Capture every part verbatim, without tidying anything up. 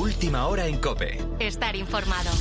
Última hora en COPE. Estar informado.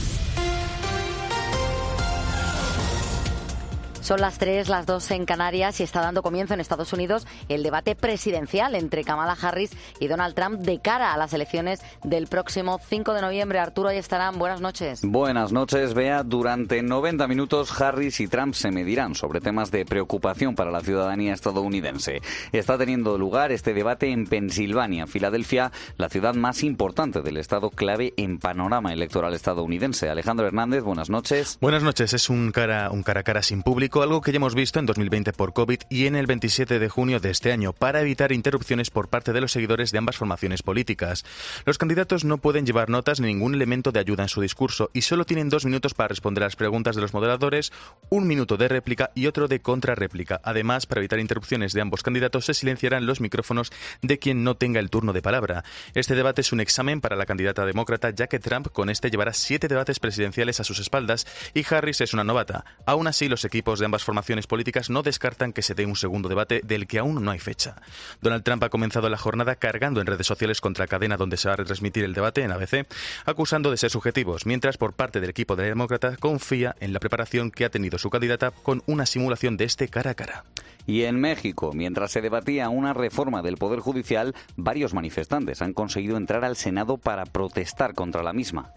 Son las tres, las dos en Canarias y está dando comienzo en Estados Unidos el debate presidencial entre Kamala Harris y Donald Trump de cara a las elecciones del próximo cinco de noviembre. Arturo, ahí estarán. Buenas noches. Buenas noches, Bea. Durante noventa minutos Harris y Trump se medirán sobre temas de preocupación para la ciudadanía estadounidense. Está teniendo lugar este debate en Pensilvania, Filadelfia, la ciudad más importante del estado clave en panorama electoral estadounidense. Alejandro Hernández, buenas noches. Buenas noches. Es un cara, un cara a cara sin público, algo que ya hemos visto en dos mil veinte por COVID y en el veintisiete de junio de este año, para evitar interrupciones por parte de los seguidores de ambas formaciones políticas. Los candidatos no pueden llevar notas ni ningún elemento de ayuda en su discurso y solo tienen dos minutos para responder a las preguntas de los moderadores, un minuto de réplica y otro de contrarréplica. Además, para evitar interrupciones de ambos candidatos, se silenciarán los micrófonos de quien no tenga el turno de palabra. Este debate es un examen para la candidata demócrata, ya que Trump con este llevará siete debates presidenciales a sus espaldas y Harris es una novata. Aún así, los equipos de ambas formaciones políticas no descartan que se dé un segundo debate del que aún no hay fecha. Donald Trump ha comenzado la jornada cargando en redes sociales contra la cadena donde se va a retransmitir el debate, en A B C, acusando de ser subjetivos, mientras por parte del equipo de la demócrata confía en la preparación que ha tenido su candidata con una simulación de este cara a cara. Y en México, mientras se debatía una reforma del Poder Judicial, varios manifestantes han conseguido entrar al Senado para protestar contra la misma.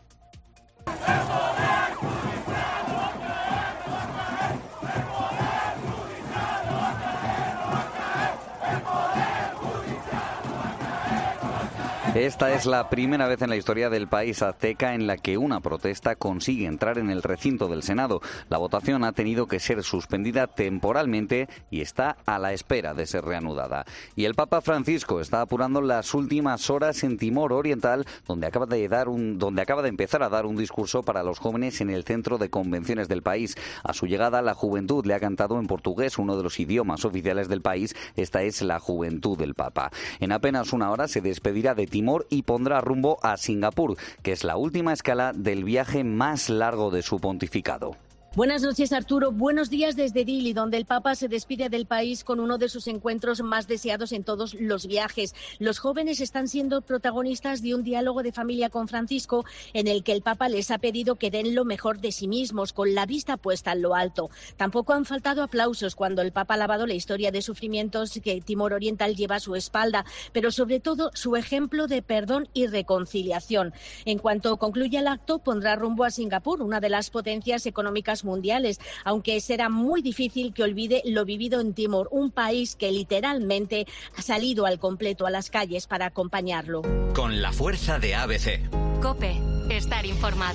Esta es la primera vez en la historia del país azteca en la que una protesta consigue entrar en el recinto del Senado. La votación ha tenido que ser suspendida temporalmente y está a la espera de ser reanudada. Y el Papa Francisco está apurando las últimas horas en Timor Oriental, donde acaba de dar un, donde acaba de empezar a dar un discurso para los jóvenes en el centro de convenciones del país. A su llegada, la juventud le ha cantado en portugués, uno de los idiomas oficiales del país. Esta es la juventud del Papa. En apenas una hora se despedirá de Timor y pondrá rumbo a Singapur, que es la última escala del viaje más largo de su pontificado. Buenas noches, Arturo. Buenos días desde Dili, donde el Papa se despide del país con uno de sus encuentros más deseados en todos los viajes. Los jóvenes están siendo protagonistas de un diálogo de familia con Francisco, en el que el Papa les ha pedido que den lo mejor de sí mismos, con la vista puesta en lo alto. Tampoco han faltado aplausos cuando el Papa ha alabado la historia de sufrimientos que Timor Oriental lleva a su espalda, pero sobre todo su ejemplo de perdón y reconciliación. En cuanto concluya el acto, pondrá rumbo a Singapur, una de las potencias económicas mundiales, aunque será muy difícil que olvide lo vivido en Timor, un país que literalmente ha salido al completo a las calles para acompañarlo. Con la fuerza de A B C. COPE. Estar informado.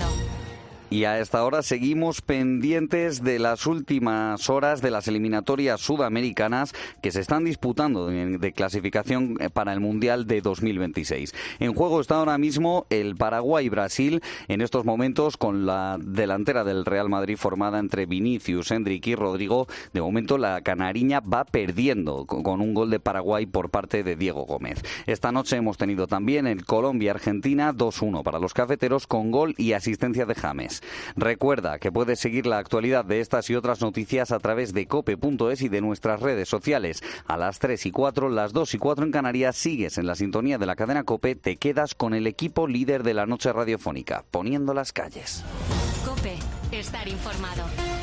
Y a esta hora seguimos pendientes de las últimas horas de las eliminatorias sudamericanas que se están disputando de clasificación para el Mundial de dos mil veintiséis. En juego está ahora mismo el Paraguay-Brasil, en estos momentos con la delantera del Real Madrid formada entre Vinicius, Endrick y Rodrigo. De momento la canariña va perdiendo con un gol de Paraguay por parte de Diego Gómez. Esta noche hemos tenido también el Colombia-Argentina dos uno para los cafeteros con gol y asistencia de James. Recuerda que puedes seguir la actualidad de estas y otras noticias a través de cope punto es y de nuestras redes sociales. A las tres y cuatro, las dos y cuatro en Canarias, sigues en la sintonía de la cadena COPE, te quedas con el equipo líder de la noche radiofónica, poniendo las calles. COPE. Estar informado.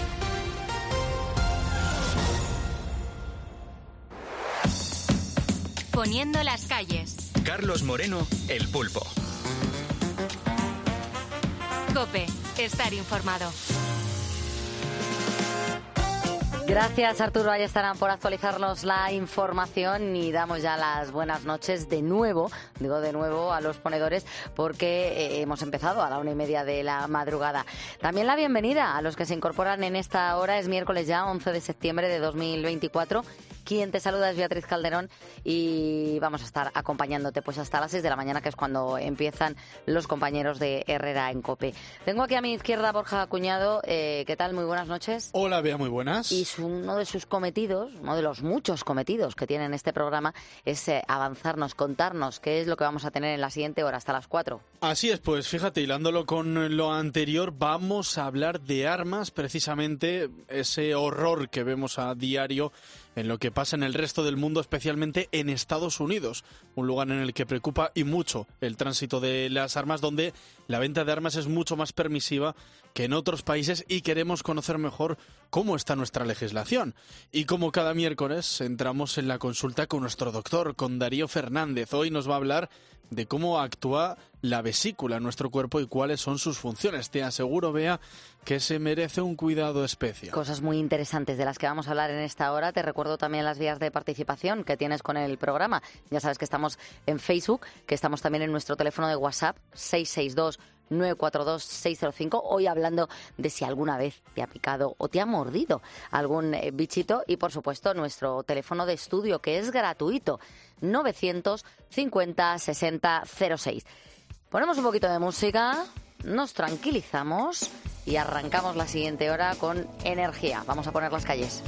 Poniendo las calles. Carlos Moreno, El Pulpo. COPE. Estar informado. Gracias, Arturo Ayestarán, por actualizarnos la información y damos ya las buenas noches de nuevo, digo de nuevo a los ponedores porque eh, hemos empezado a la una y media de la madrugada. También la bienvenida a los que se incorporan en esta hora. Es miércoles ya, once de septiembre de dos mil veinticuatro. Quien te saluda es Beatriz Calderón y vamos a estar acompañándote pues hasta las seis de la mañana, que es cuando empiezan los compañeros de Herrera en COPE. Tengo aquí a mi izquierda Borja Cuñado. Eh, ¿Qué tal? Muy buenas noches. Hola, Bea, muy buenas. Y su, uno de sus cometidos, uno de los muchos cometidos que tiene en este programa es eh, avanzarnos, contarnos qué es lo que vamos a tener en la siguiente hora, hasta las cuatro. Así es, pues fíjate, hilándolo con lo anterior, vamos a hablar de armas, precisamente ese horror que vemos a diario en lo que pasa en el resto del mundo, especialmente en Estados Unidos, un lugar en el que preocupa y mucho el tránsito de las armas, donde la venta de armas es mucho más permisiva que en otros países, y queremos conocer mejor cómo está nuestra legislación. Y como cada miércoles, entramos en la consulta con nuestro doctor, con Darío Fernández. Hoy nos va a hablar de cómo actúa la vesícula en nuestro cuerpo y cuáles son sus funciones. Te aseguro, Bea, que se merece un cuidado especial. Cosas muy interesantes de las que vamos a hablar en esta hora. Te recuerdo también las vías de participación que tienes con el programa. Ya sabes que estamos en Facebook, que estamos también en nuestro teléfono de WhatsApp, seis seis dos, nueve cuatro dos, seis cero cinco. Hoy hablando de si alguna vez te ha picado o te ha mordido algún eh, bichito. Y, por supuesto, nuestro teléfono de estudio, que es gratuito, novecientos cincuenta, sesenta, cero seis. Ponemos un poquito de música, nos tranquilizamos y arrancamos la siguiente hora con energía. Vamos a poner las calles.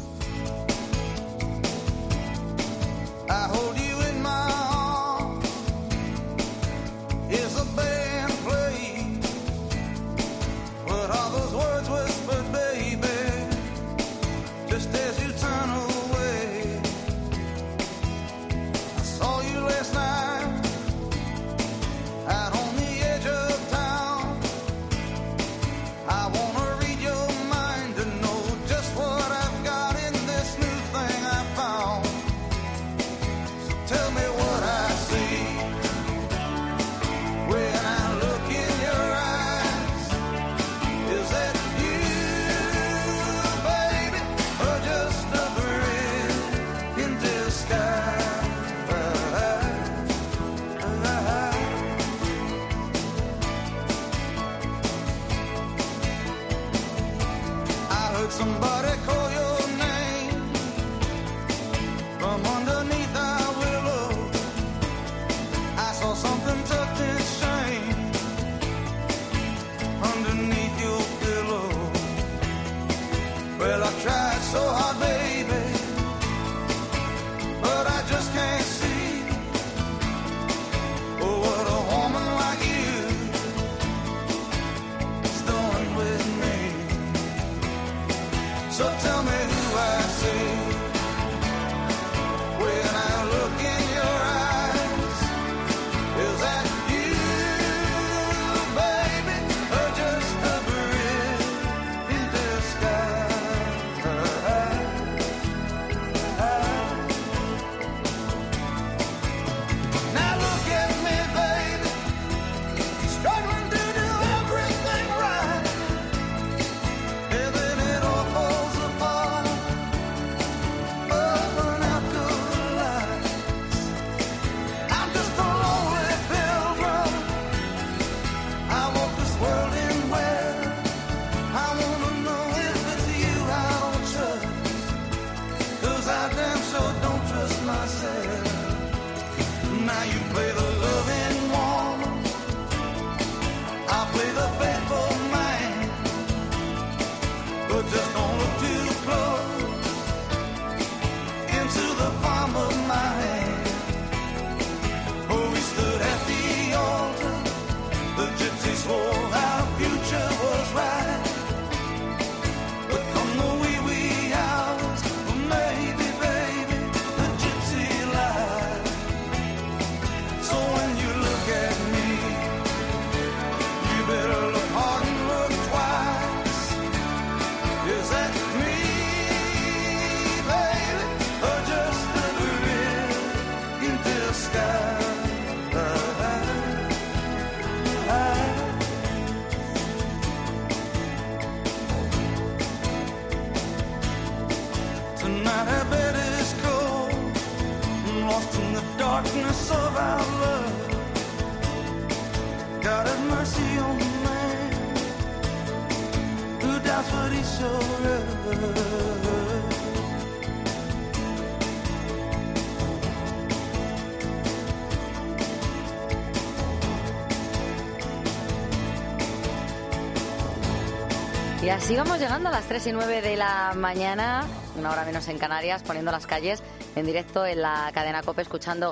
Y así vamos llegando a las tres y nueve de la mañana, una hora menos en Canarias, poniendo las calles en directo en la cadena COPE, escuchando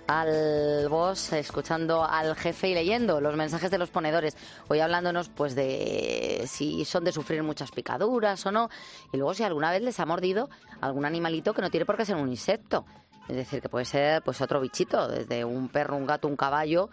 al boss, escuchando al jefe y leyendo los mensajes de los ponedores. Hoy hablándonos pues de si son de sufrir muchas picaduras o no, y luego si alguna vez les ha mordido algún animalito que no tiene por qué ser un insecto. Es decir, que puede ser pues otro bichito, desde un perro, un gato, un caballo,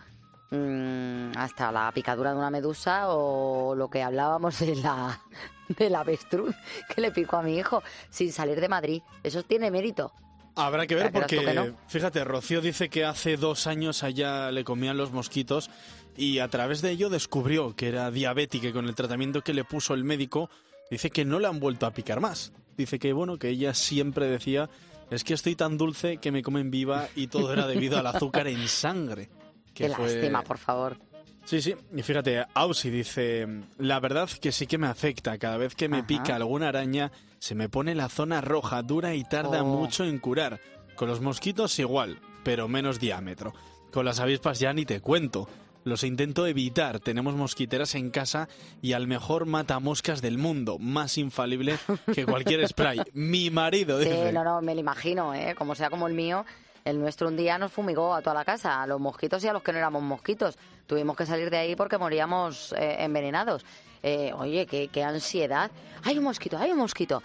mmm, hasta la picadura de una medusa o lo que hablábamos de la del avestruz que le picó a mi hijo sin salir de Madrid. Eso tiene mérito. Habrá que ver porque, que no. Fíjate, Rocío dice que hace dos años allá le comían los mosquitos y a través de ello descubrió que era diabética y con el tratamiento que le puso el médico dice que no le han vuelto a picar más. Dice que, bueno, que ella siempre decía, es que estoy tan dulce que me comen viva y todo era debido al azúcar en sangre. Que Qué fue... lástima, por favor. Sí, sí, y fíjate, Ausi dice, la verdad que sí que me afecta, cada vez que me Ajá. pica alguna araña se me pone la zona roja, dura y tarda Oh. mucho en curar. Con los mosquitos igual, pero menos diámetro. Con las avispas ya ni te cuento. Los intento evitar, tenemos mosquiteras en casa y al mejor matamoscas del mundo, más infalible que cualquier spray. Mi marido, dice. Sí, no, no, me lo imagino, ¿eh? Como sea como el mío. El nuestro un día nos fumigó a toda la casa, a los mosquitos y a los que no éramos mosquitos. Tuvimos que salir de ahí porque moríamos eh, envenenados. Eh, oye, qué, qué ansiedad. Hay un mosquito, hay un mosquito.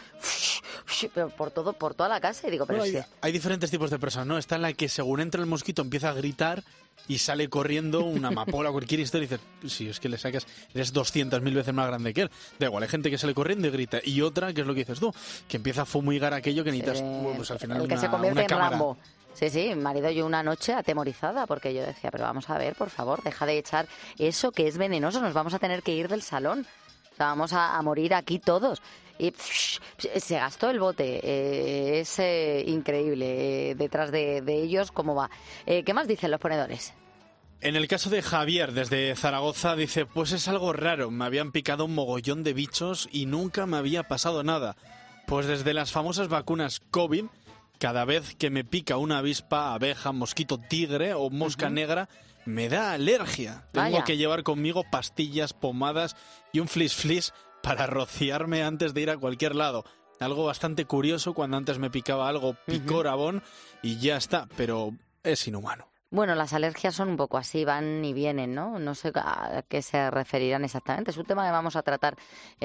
Pero por todo, por toda la casa. Y digo, pero Bueno, hay, sí. hay diferentes tipos de personas, ¿no? Está en la que según entra el mosquito empieza a gritar y sale corriendo una amapola o cualquier historia y dices, si es que le sacas, eres doscientas mil veces más grande que él. Da igual, hay gente que sale corriendo y grita. Y otra, que es lo que dices tú, que empieza a fumigar aquello que necesitas, Eh, bueno, pues al final el que una, se convierte una en cámara. Rambo. Sí, sí, mi marido y yo una noche atemorizada porque yo decía, pero vamos a ver, por favor, deja de echar eso que es venenoso, nos vamos a tener que ir del salón. O sea, vamos a, a morir aquí todos. Y pff, se gastó el bote. Eh, es eh, increíble eh, detrás de, de ellos cómo va. Eh, ¿Qué más dicen los ponedores? En el caso de Javier, desde Zaragoza, dice, pues es algo raro, me habían picado un mogollón de bichos y nunca me había pasado nada. Pues desde las famosas vacunas COVID, cada vez que me pica una avispa, abeja, mosquito tigre o mosca uh-huh. negra, me da alergia. Tengo Vaya. que llevar conmigo pastillas, pomadas y un flis flis para rociarme antes de ir a cualquier lado. Algo bastante curioso, cuando antes me picaba algo picor-abón y ya está, pero es inhumano. Bueno, las alergias son un poco así, van y vienen, ¿no? No sé a qué se referirán exactamente. Es un tema que vamos a tratar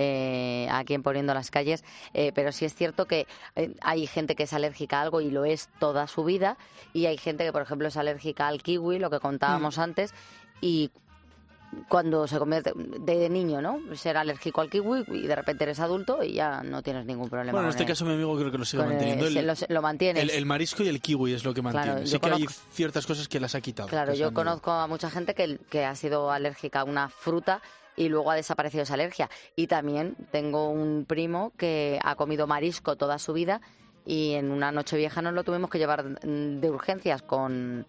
eh, aquí en Poniendo las Calles, eh, pero sí es cierto que eh, hay gente que es alérgica a algo y lo es toda su vida, y hay gente que, por ejemplo, es alérgica al kiwi, lo que contábamos mm. antes, y cuando se convierte de niño, ¿no? Ser alérgico al kiwi y de repente eres adulto y ya no tienes ningún problema. Bueno, en este el, caso mi amigo creo que lo sigue manteniendo. El, el, lo, lo mantienes. El, el marisco y el kiwi es lo que mantiene. Claro, sí que conozco, hay ciertas cosas que las ha quitado. Claro, yo conozco a mucha gente que, que ha sido alérgica a una fruta y luego ha desaparecido esa alergia. Y también tengo un primo que ha comido marisco toda su vida y en una noche vieja nos lo tuvimos que llevar de urgencias con,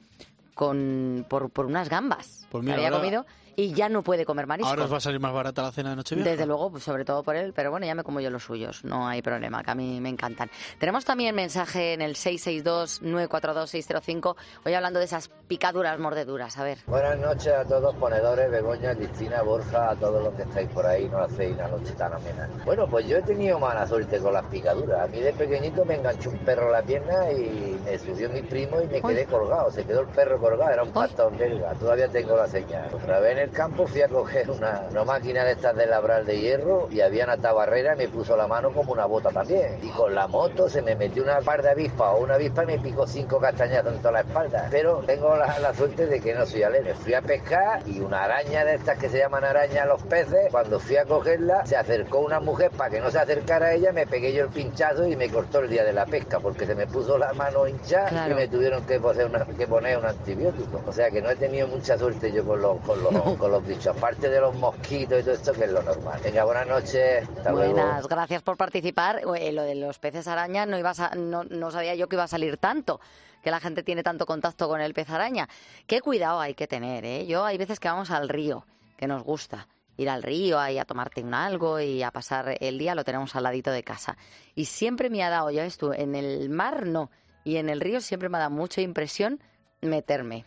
con por, por unas gambas pues mira, que había ahora... comido. Y ya no puede comer marisco. Ahora os va a salir más barata la cena de Nochevieja. Desde luego, pues sobre todo por él, pero bueno, ya me como yo los suyos, no hay problema, que a mí me encantan. Tenemos también mensaje en el seis seis dos, nueve cuatro dos, seis cero cinco, hoy hablando de esas picaduras, mordeduras, a ver. Buenas noches a todos ponedores, Begoña, Cristina, Borja, a todos los que estáis por ahí, no hacéis una noche tan amena. Bueno, pues yo he tenido mala suerte con las picaduras. A mí de pequeñito me enganchó un perro a la pierna y me subió mi primo y me quedé Uy. colgado, se quedó el perro colgado, era un pastor belga, todavía tengo la señal. Otra vez en el campo fui a coger una, una máquina de estas de labrar de hierro y había una tabarrera y me puso la mano como una bota también. Y con la moto se me metió una par de avispas o una avispa y me picó cinco castañazos en toda la espalda. Pero tengo la, la suerte de que no soy alérgico. Fui a pescar y una araña de estas que se llaman araña a los peces, cuando fui a cogerla se acercó una mujer para que no se acercara a ella, me pegué yo el pinchazo y me cortó el día de la pesca porque se me puso la mano hinchada claro. y me tuvieron que poner, una, que poner un antibiótico. O sea que no he tenido mucha suerte yo con los, con los, no. con los bichos. Aparte de los mosquitos y todo esto, que es lo normal. Venga, buenas noches. Hasta Buenas, luego. Gracias por participar. Eh, lo de los peces araña no, ibas a, no, no sabía yo que iba a salir tanto, que la gente tiene tanto contacto con el pez araña. Qué cuidado hay que tener, ¿eh? Yo hay veces que vamos al río, que nos gusta ir al río ahí a tomarte un algo y a pasar el día, lo tenemos al ladito de casa. Y siempre me ha dado, ya ves tú, en el mar no, y en el río siempre me ha dado mucha impresión meterme.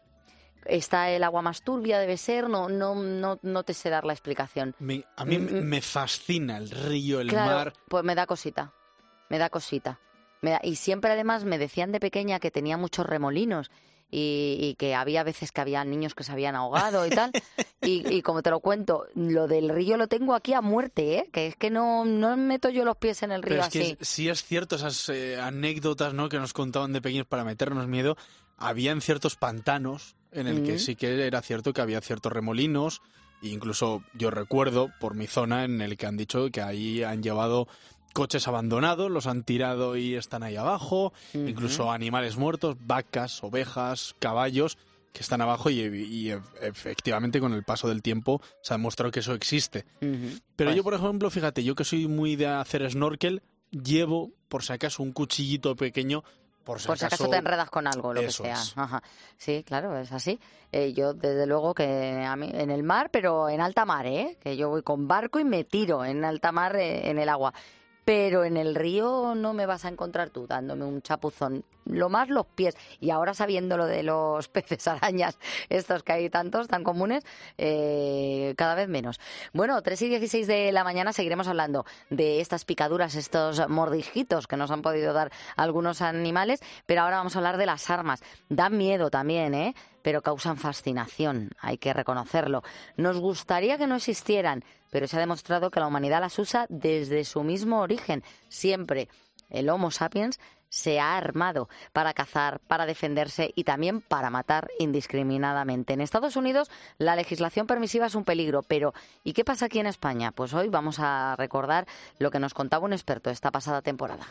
Está el agua más turbia, debe ser, no no no no te sé dar la explicación. Me, a mí mm, me fascina el río, el claro, mar. Pues me da cosita, me da cosita. Me da, y siempre además me decían de pequeña que tenía muchos remolinos y, y que había veces que había niños que se habían ahogado y tal. Y, y como te lo cuento, lo del río lo tengo aquí a muerte, ¿eh? Que es que no, no meto yo los pies en el río Pero es así. que sí es cierto, esas eh, anécdotas, ¿no?, que nos contaban de pequeños para meternos miedo. Había en ciertos pantanos en el mm. que sí que era cierto que había ciertos remolinos. E incluso yo recuerdo por mi zona en el que han dicho que ahí han llevado coches abandonados, los han tirado y están ahí abajo. Uh-huh. Incluso animales muertos, vacas, ovejas, caballos que están abajo y, y efectivamente con el paso del tiempo se ha demostrado que eso existe. Uh-huh. Pero pues... yo, por ejemplo, fíjate, yo que soy muy de hacer snorkel, llevo, por si acaso, un cuchillito pequeño. Por si, por si acaso, acaso te enredas con algo, lo que sea. Es. Ajá. Sí, claro, es así. Eh, yo, desde luego, que a mí, en el mar, pero en alta mar, ¿eh? Que yo voy con barco y me tiro en alta mar eh, en el agua. Pero en el río no me vas a encontrar tú dándome un chapuzón. Lo más los pies. Y ahora sabiendo lo de los peces arañas, estos que hay tantos, tan comunes, eh, cada vez menos. Bueno, tres y dieciséis de la mañana seguiremos hablando de estas picaduras, estos mordisquitos que nos han podido dar algunos animales. Pero ahora vamos a hablar de las armas. Dan miedo también, ¿eh? Pero causan fascinación, hay que reconocerlo. Nos gustaría que no existieran, pero se ha demostrado que la humanidad las usa desde su mismo origen. Siempre el Homo sapiens se ha armado para cazar, para defenderse y también para matar indiscriminadamente. En Estados Unidos la legislación permisiva es un peligro, pero ¿y qué pasa aquí en España? Pues hoy vamos a recordar lo que nos contaba un experto esta pasada temporada.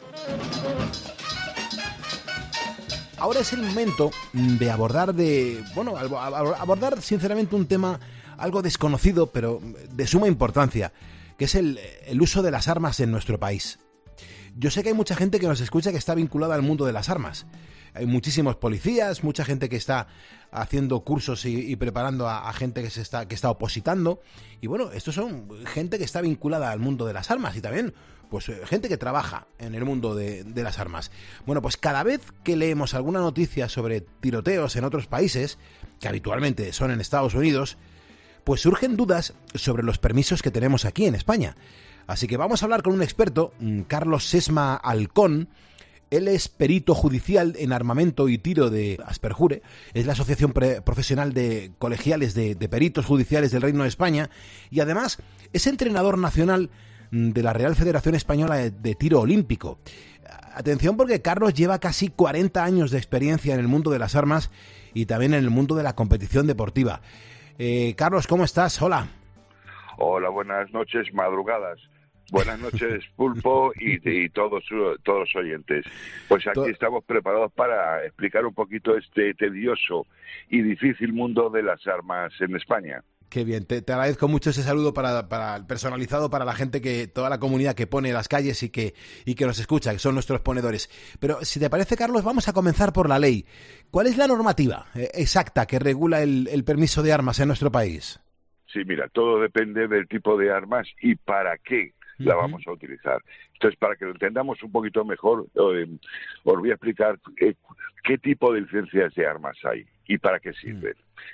Ahora es el momento de abordar de, bueno, abordar sinceramente un tema algo desconocido, pero de suma importancia, que es el, el uso de las armas en nuestro país. Yo sé que hay mucha gente que nos escucha que está vinculada al mundo de las armas. Hay muchísimos policías, mucha gente que está haciendo cursos y, y preparando a, a gente que se está que está opositando. Y bueno, estos son gente que está vinculada al mundo de las armas y también pues gente que trabaja en el mundo de, de las armas. Bueno, pues cada vez que leemos alguna noticia sobre tiroteos en otros países, que habitualmente son en Estados Unidos, pues surgen dudas sobre los permisos que tenemos aquí en España. Así que vamos a hablar con un experto, Carlos Sesma Alcón. Él es perito judicial en armamento y tiro de Asperjure, es la Asociación Pre- Profesional de Colegiales de, de Peritos Judiciales del Reino de España y además es entrenador nacional de la Real Federación Española de, de Tiro Olímpico. Atención porque Carlos lleva casi cuarenta años de experiencia en el mundo de las armas y también en el mundo de la competición deportiva. Eh, Carlos, ¿cómo estás? Hola. Hola, buenas noches, madrugadas. Buenas noches, Pulpo y, y todos, todos los oyentes. Pues aquí estamos preparados para explicar un poquito este tedioso y difícil mundo de las armas en España. Qué bien, te, te agradezco mucho ese saludo para, para personalizado para la gente, que toda la comunidad que pone las calles y que, y que nos escucha, que son nuestros ponedores. Pero si te parece, Carlos, vamos a comenzar por la ley. ¿Cuál es la normativa eh, exacta que regula el, el permiso de armas en nuestro país? Sí, mira, todo depende del tipo de armas y para qué la vamos a utilizar. Entonces, para que lo entendamos un poquito mejor, eh, os voy a explicar eh, qué tipo de licencias de armas hay y para qué sirven.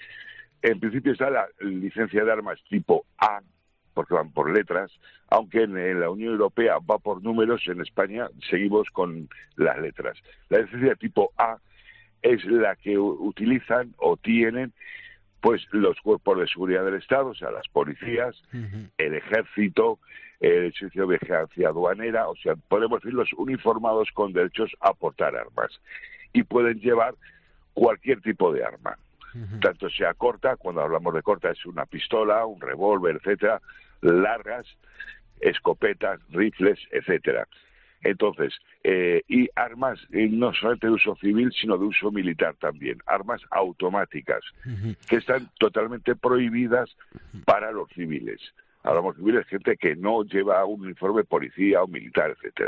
En principio está la licencia de armas tipo A, porque van por letras, aunque en, en la Unión Europea va por números, en España seguimos con las letras. La licencia tipo A es la que utilizan o tienen pues los cuerpos de seguridad del Estado, o sea, las policías, uh-huh. el ejército, el servicio de vigilancia aduanera, o sea, podemos decir los uniformados con derechos a portar armas. Y pueden llevar cualquier tipo de arma, uh-huh. tanto sea corta, cuando hablamos de corta es una pistola, un revólver, etcétera, largas, escopetas, rifles, etcétera. Entonces, eh, y armas eh, no solamente de uso civil, sino de uso militar también, armas automáticas, uh-huh. que están totalmente prohibidas para los civiles. Hablamos de civiles, gente que no lleva un uniforme policía o militar, etcétera.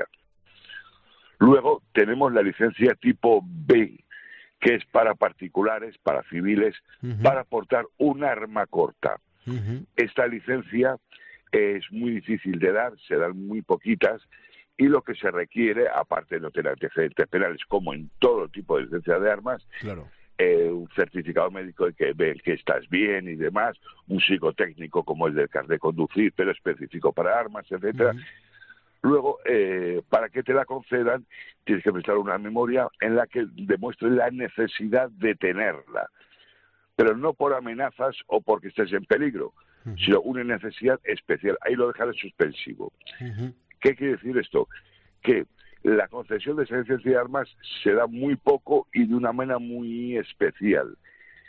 Luego tenemos la licencia tipo B, que es para particulares, para civiles, uh-huh. para portar un arma corta. Uh-huh. Esta licencia es muy difícil de dar, se dan muy poquitas, y lo que se requiere, aparte de no tener antecedentes penales, como en todo tipo de licencia de armas, claro. eh, un certificado médico de que ve que estás bien y demás, un psicotécnico como el del carnet de conducir, pero específico para armas, etcétera. Uh-huh. Luego, eh, para que te la concedan, tienes que presentar una memoria en la que demuestre la necesidad de tenerla, pero no por amenazas o porque estés en peligro, uh-huh. sino una necesidad especial. Ahí lo dejaré suspensivo. Uh-huh. ¿Qué quiere decir esto? Que la concesión de esa licencia de armas se da muy poco y de una manera muy especial.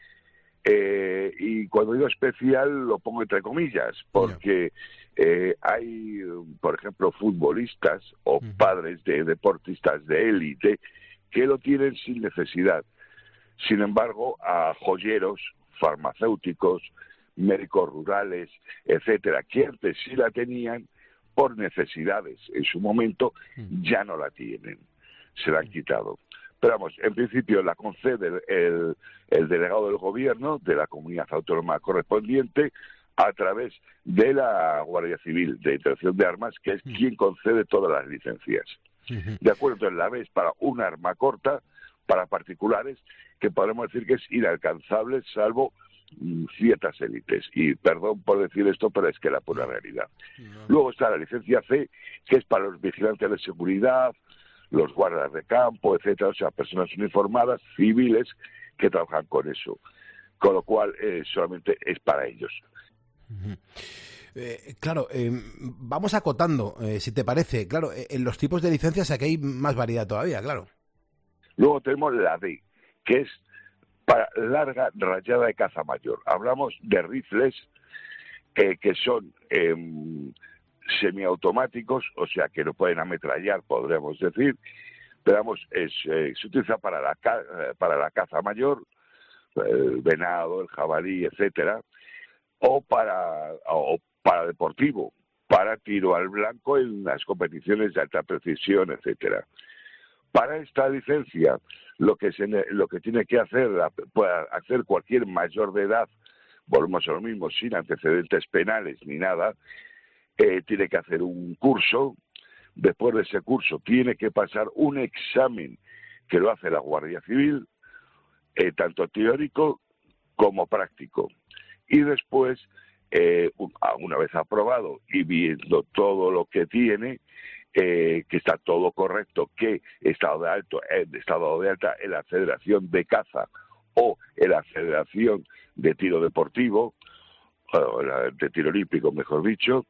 Eh, y cuando digo especial lo pongo entre comillas, porque eh, hay, por ejemplo, futbolistas o uh-huh. padres de deportistas de élite que lo tienen sin necesidad. Sin embargo, a joyeros, farmacéuticos, médicos rurales, etcétera, que antes sí la tenían por necesidades en su momento, ya no la tienen, se la han quitado. Pero vamos, en principio la concede el, el delegado del gobierno de la comunidad autónoma correspondiente a través de la Guardia Civil de Intervención de Armas, que es quien concede todas las licencias. De acuerdo, entonces la vez para un arma corta, para particulares, que podemos decir que es inalcanzable salvo ciertas élites, y perdón por decir esto, pero es que la pura realidad. No. Luego está la licencia C, que es para los vigilantes de seguridad, los guardas de campo, etcétera, o sea, personas uniformadas, civiles, que trabajan con eso, con lo cual eh, solamente es para ellos. Uh-huh. Eh, claro, eh, vamos acotando, eh, si te parece, claro, eh, en los tipos de licencias aquí hay más variedad todavía, claro. Luego tenemos la D, que es para larga rayada de caza mayor. Hablamos de rifles eh, que son eh, semiautomáticos, o sea que no pueden ametrallar, podríamos decir, pero vamos, es, eh, se utiliza para la, ca- para la caza mayor, el venado, el jabalí, etcétera, o para, o para deportivo, para tiro al blanco en las competiciones de alta precisión, etcétera. Para esta licencia, lo que se, lo que tiene que hacer, puede hacer cualquier mayor de edad, volvemos a lo mismo, sin antecedentes penales ni nada, eh, tiene que hacer un curso. Después de ese curso tiene que pasar un examen que lo hace la Guardia Civil, eh, tanto teórico como práctico. Y después, eh, una vez aprobado y viendo todo lo que tiene, Eh, que está todo correcto, que estado de alto, eh, estado de alta en la Federación de Caza o en la Federación de Tiro Deportivo, o la de Tiro Olímpico, mejor dicho,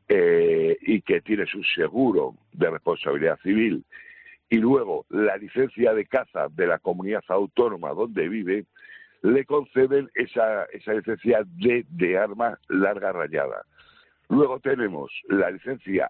eh, y que tiene su seguro de responsabilidad civil, y luego la licencia de caza de la comunidad autónoma donde vive, le conceden esa, esa licencia de, de arma larga rayada. Luego tenemos la licencia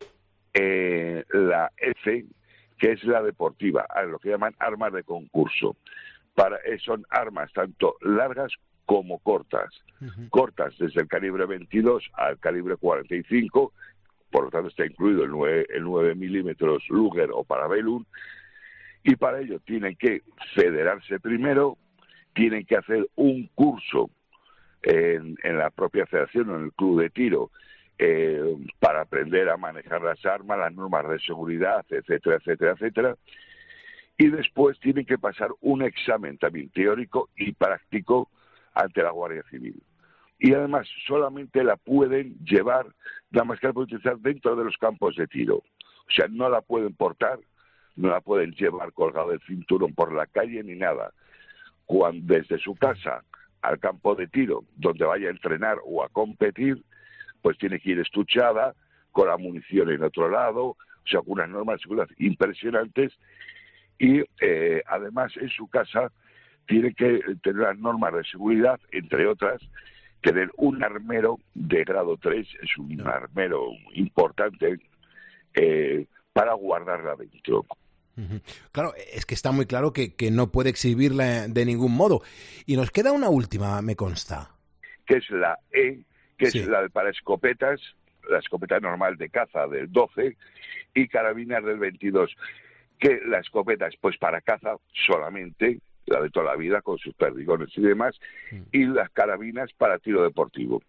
Eh, la F, que es la deportiva, lo que llaman armas de concurso. Para, eh, son armas tanto largas como cortas. Uh-huh. Cortas desde el calibre veintidós al calibre cuarenta y cinco, por lo tanto está incluido el nueve, el nueve milímetros Luger o Parabellum, y para ello tienen que federarse primero, tienen que hacer un curso en, en la propia federación o en el club de tiro, Eh, para aprender a manejar las armas, las normas de seguridad, etcétera, etcétera, etcétera. Y después tienen que pasar un examen también teórico y práctico ante la Guardia Civil. Y además solamente la pueden llevar, nada más que la pueden utilizar dentro de los campos de tiro. O sea, no la pueden portar, no la pueden llevar colgado del cinturón por la calle ni nada. Cuando desde su casa al campo de tiro, donde vaya a entrenar o a competir, pues tiene que ir estuchada, con la munición en otro lado, o sea, con unas normas de seguridad impresionantes, y eh, además en su casa tiene que tener las normas de seguridad, entre otras, tener un armero de grado tres, es un armero importante, eh, para guardarla dentro. Claro, es que está muy claro que, que no puede exhibirla de ningún modo. Y nos queda una última, me consta. Que es la E, que sí. es la para escopetas, la escopeta normal de caza del doce y carabinas del veintidós, que la escopeta es pues para caza solamente, la de toda la vida con sus perdigones y demás, mm. y las carabinas para tiro deportivo.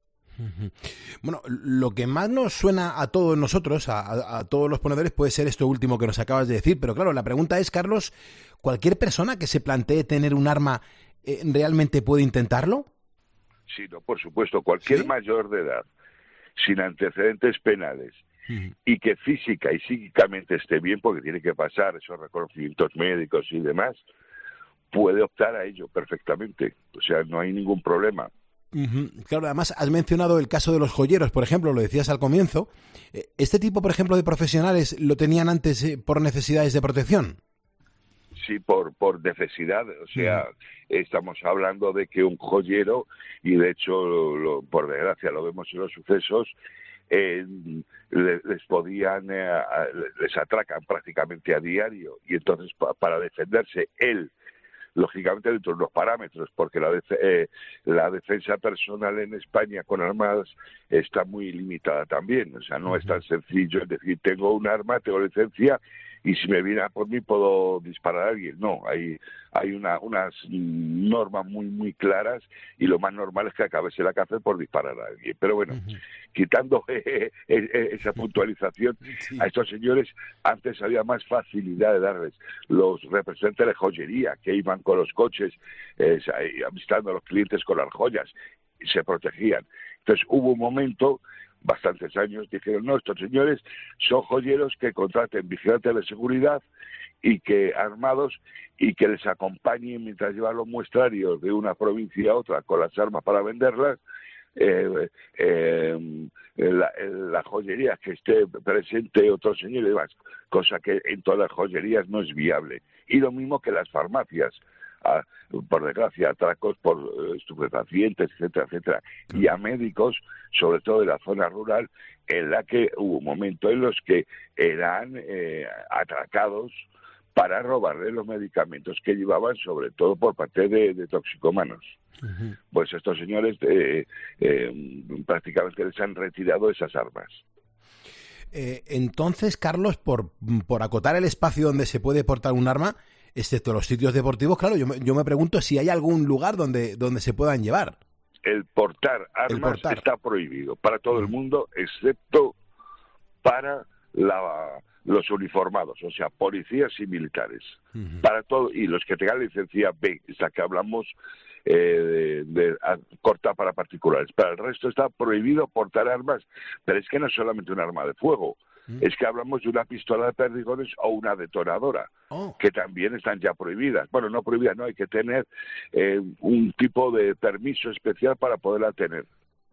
Bueno, lo que más nos suena a todos nosotros, a, a, a todos los ponedores, puede ser esto último que nos acabas de decir, pero claro, la pregunta es, Carlos, ¿cualquier persona que se plantee tener un arma eh, realmente puede intentarlo? Sí, no, por supuesto, cualquier ¿Sí? mayor de edad, sin antecedentes penales uh-huh. y que física y psíquicamente esté bien, porque tiene que pasar esos reconocimientos médicos y demás, puede optar a ello perfectamente. O sea, no hay ningún problema. Uh-huh. Claro, además has mencionado el caso de los joyeros, por ejemplo, lo decías al comienzo. ¿Este tipo, por ejemplo, de profesionales lo tenían antes eh, por necesidades de protección? Sí, por, por necesidad. O sea, uh-huh. estamos hablando de que un joyero, y de hecho, lo, lo, por desgracia, lo vemos en los sucesos, eh, les, les podían, eh, les atracan prácticamente a diario, y entonces pa, para defenderse él, lógicamente dentro de unos parámetros, porque la, def eh, la defensa personal en España con armas está muy limitada también. O sea, no uh-huh. es tan sencillo, es decir, tengo un arma, tengo licencia, y si me viene a por mí puedo disparar a alguien. No, hay hay una, unas normas muy muy claras, y lo más normal es que acabes en la cárcel por disparar a alguien. Pero bueno, uh-huh. quitando eh, eh, esa puntualización, sí. a estos señores antes había más facilidad de darles. Los representantes de joyería que iban con los coches eh, avistando a los clientes con las joyas, y se protegían. Entonces hubo un momento, bastantes años, dijeron, no, estos señores son joyeros que contraten vigilantes de seguridad y que armados, y que les acompañen mientras llevan los muestrarios de una provincia a otra con las armas para venderlas. Eh, eh, la, la joyería que esté presente otro señor y demás, cosa que en todas las joyerías no es viable. Y lo mismo que las farmacias, a, por desgracia, atracos por uh, estupefacientes, etcétera, etcétera, y a médicos, sobre todo de la zona rural, en la que hubo momentos en los que eran eh, atracados para robarle los medicamentos que llevaban, sobre todo por parte de, de toxicomanos. Uh-huh. Pues estos señores eh, eh, prácticamente les han retirado esas armas. Eh, entonces, Carlos, por, por acotar el espacio donde se puede portar un arma, excepto los sitios deportivos, claro, yo me, yo me pregunto si hay algún lugar donde, donde se puedan llevar. El portar armas el portar. está prohibido para todo uh-huh. el mundo, excepto para la... los uniformados, o sea, policías y militares, uh-huh. para todo, y los que tengan licencia B, esa que hablamos eh, de, de a, corta para particulares. Para el resto está prohibido portar armas, pero es que no es solamente un arma de fuego, uh-huh. es que hablamos de una pistola de perdigones o una detonadora, oh. que también están ya prohibidas. Bueno, no prohibidas, no, hay que tener eh, un tipo de permiso especial para poderla tener.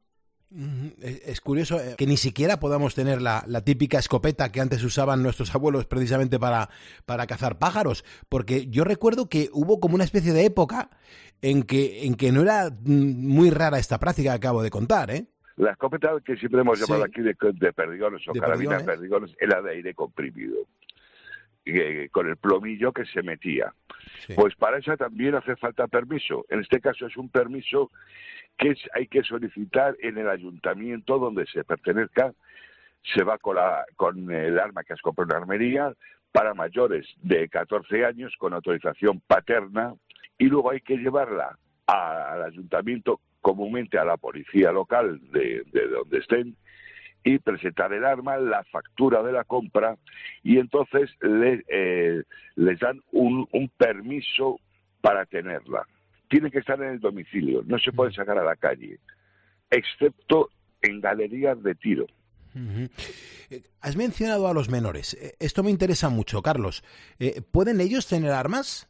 Es curioso que ni siquiera podamos tener la, la típica escopeta que antes usaban nuestros abuelos precisamente para, para cazar pájaros, porque yo recuerdo que hubo como una especie de época en que, en que no era muy rara esta práctica que acabo de contar, ¿eh? La escopeta que siempre hemos llamado sí. aquí de, de perdigones o de carabina de perdigones era de aire comprimido, eh, con el plomillo que se metía. Sí. Pues para esa también hace falta permiso. En este caso es un permiso que hay que solicitar en el ayuntamiento donde se pertenezca. Se va con, la, con el arma que has comprado en la armería para mayores de catorce años con autorización paterna, y luego hay que llevarla a, al ayuntamiento, comúnmente a la policía local de, de donde estén, y presentar el arma, la factura de la compra, y entonces le, eh, les dan un, un permiso para tenerla. Tiene que estar en el domicilio, no se puede sacar a la calle, excepto en galerías de tiro. Uh-huh. Has mencionado a los menores. Esto me interesa mucho, Carlos. ¿Pueden ellos tener armas?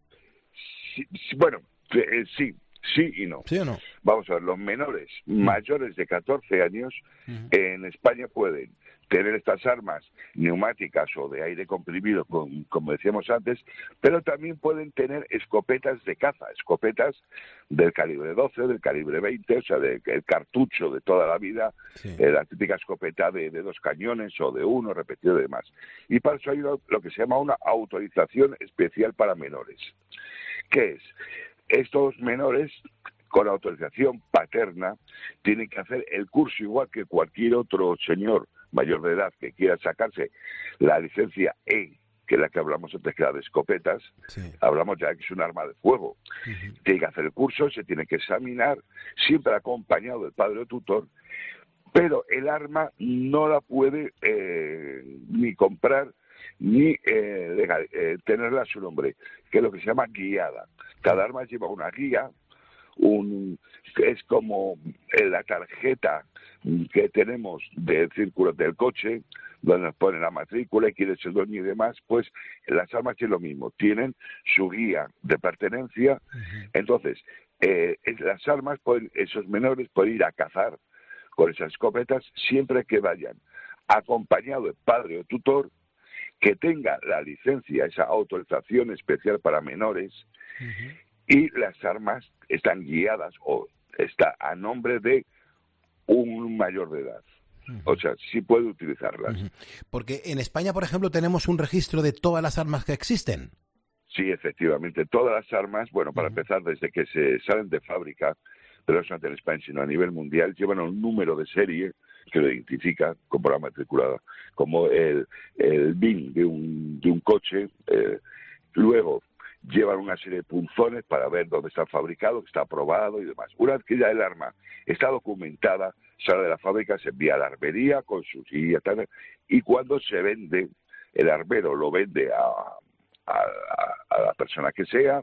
Sí, sí, bueno, eh, sí, sí y no. ¿Sí o no? Vamos a ver, los menores uh-huh. mayores de catorce años uh-huh. en España pueden tener estas armas neumáticas o de aire comprimido, con, como decíamos antes, pero también pueden tener escopetas de caza, escopetas del calibre doce, del calibre veinte, o sea, de, el cartucho de toda la vida, sí. eh, la típica escopeta de, de dos cañones o de uno, repetido y demás. Y para eso hay lo, lo que se llama una autorización especial para menores. ¿Qué es? Estos menores, con autorización paterna, tienen que hacer el curso igual que cualquier otro señor mayor de edad que quiera sacarse la licencia E, que es la que hablamos antes, que la de escopetas, sí. hablamos ya que es un arma de fuego. Uh-huh. Tiene que hacer el curso, se tiene que examinar, siempre acompañado del padre o tutor, pero el arma no la puede eh, ni comprar ni eh, legal, eh, tenerla a su nombre, que es lo que se llama guiada. Cada arma lleva una guía, un es como la tarjeta que tenemos del círculo del coche, donde nos ponen la matrícula y quién es el dueño y demás, pues las armas es lo mismo, tienen su guía de pertenencia. Uh-huh. Entonces, eh, las armas, pueden, esos menores pueden ir a cazar con esas escopetas siempre que vayan acompañado de padre o tutor, que tenga la licencia, esa autorización especial para menores, uh-huh. y las armas están guiadas o está a nombre de un mayor de edad. Uh-huh. O sea, sí puede utilizarlas. Uh-huh. Porque en España, por ejemplo, tenemos un registro de todas las armas que existen. Sí, efectivamente. Todas las armas, bueno, para uh-huh. empezar, desde que se salen de fábrica, pero no solamente en España, sino a nivel mundial, llevan un número de serie que lo identifica como la matriculada, como el, el B I N de un, de un coche. Eh, luego llevan una serie de punzones para ver dónde está fabricado, que está aprobado y demás. Una vez que ya el arma está documentada, sale de la fábrica, se envía a la armería con su guía, tal, y cuando se vende, el armero lo vende a, a, a la persona que sea,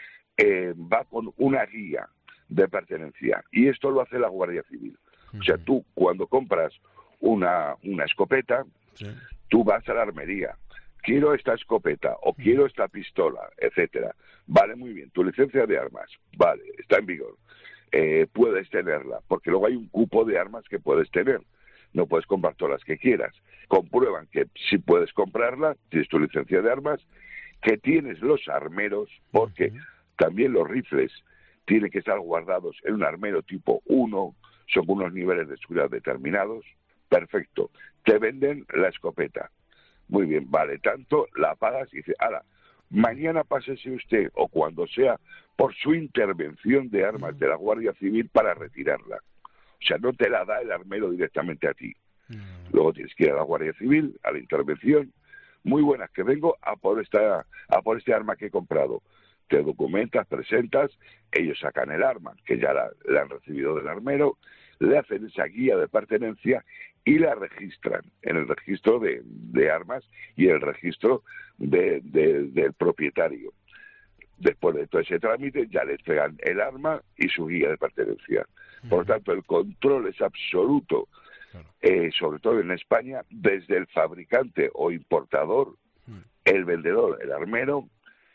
eh, va con una guía de pertenencia, y esto lo hace la Guardia Civil. O sea, tú cuando compras una, una escopeta, sí. tú vas a la armería, quiero esta escopeta o quiero esta pistola, etcétera. Vale, muy bien, tu licencia de armas, vale, está en vigor, eh, puedes tenerla, porque luego hay un cupo de armas que puedes tener, no puedes comprar todas las que quieras. Comprueban que si puedes comprarla, tienes tu licencia de armas, que tienes los armeros, porque uh-huh. también los rifles tienen que estar guardados en un armero tipo uno, son unos niveles de seguridad determinados. Perfecto, te venden la escopeta. Muy bien, vale tanto, la pagas y dice, ala, mañana pásese usted, o cuando sea, por su intervención de armas de la Guardia Civil para retirarla. O sea, no te la da el armero directamente a ti. Luego tienes que ir a la Guardia Civil, a la intervención. Muy buenas, que vengo a por, esta, a por este arma que he comprado. Te documentas, presentas, ellos sacan el arma, que ya la, la han recibido del armero, le hacen esa guía de pertenencia y la registran en el registro de, de armas y en el registro de, de, del propietario. Después de todo ese trámite ya le entregan el arma y su guía de pertenencia. Por lo tanto, el control es absoluto, eh, sobre todo en España, desde el fabricante o importador, el vendedor, el armero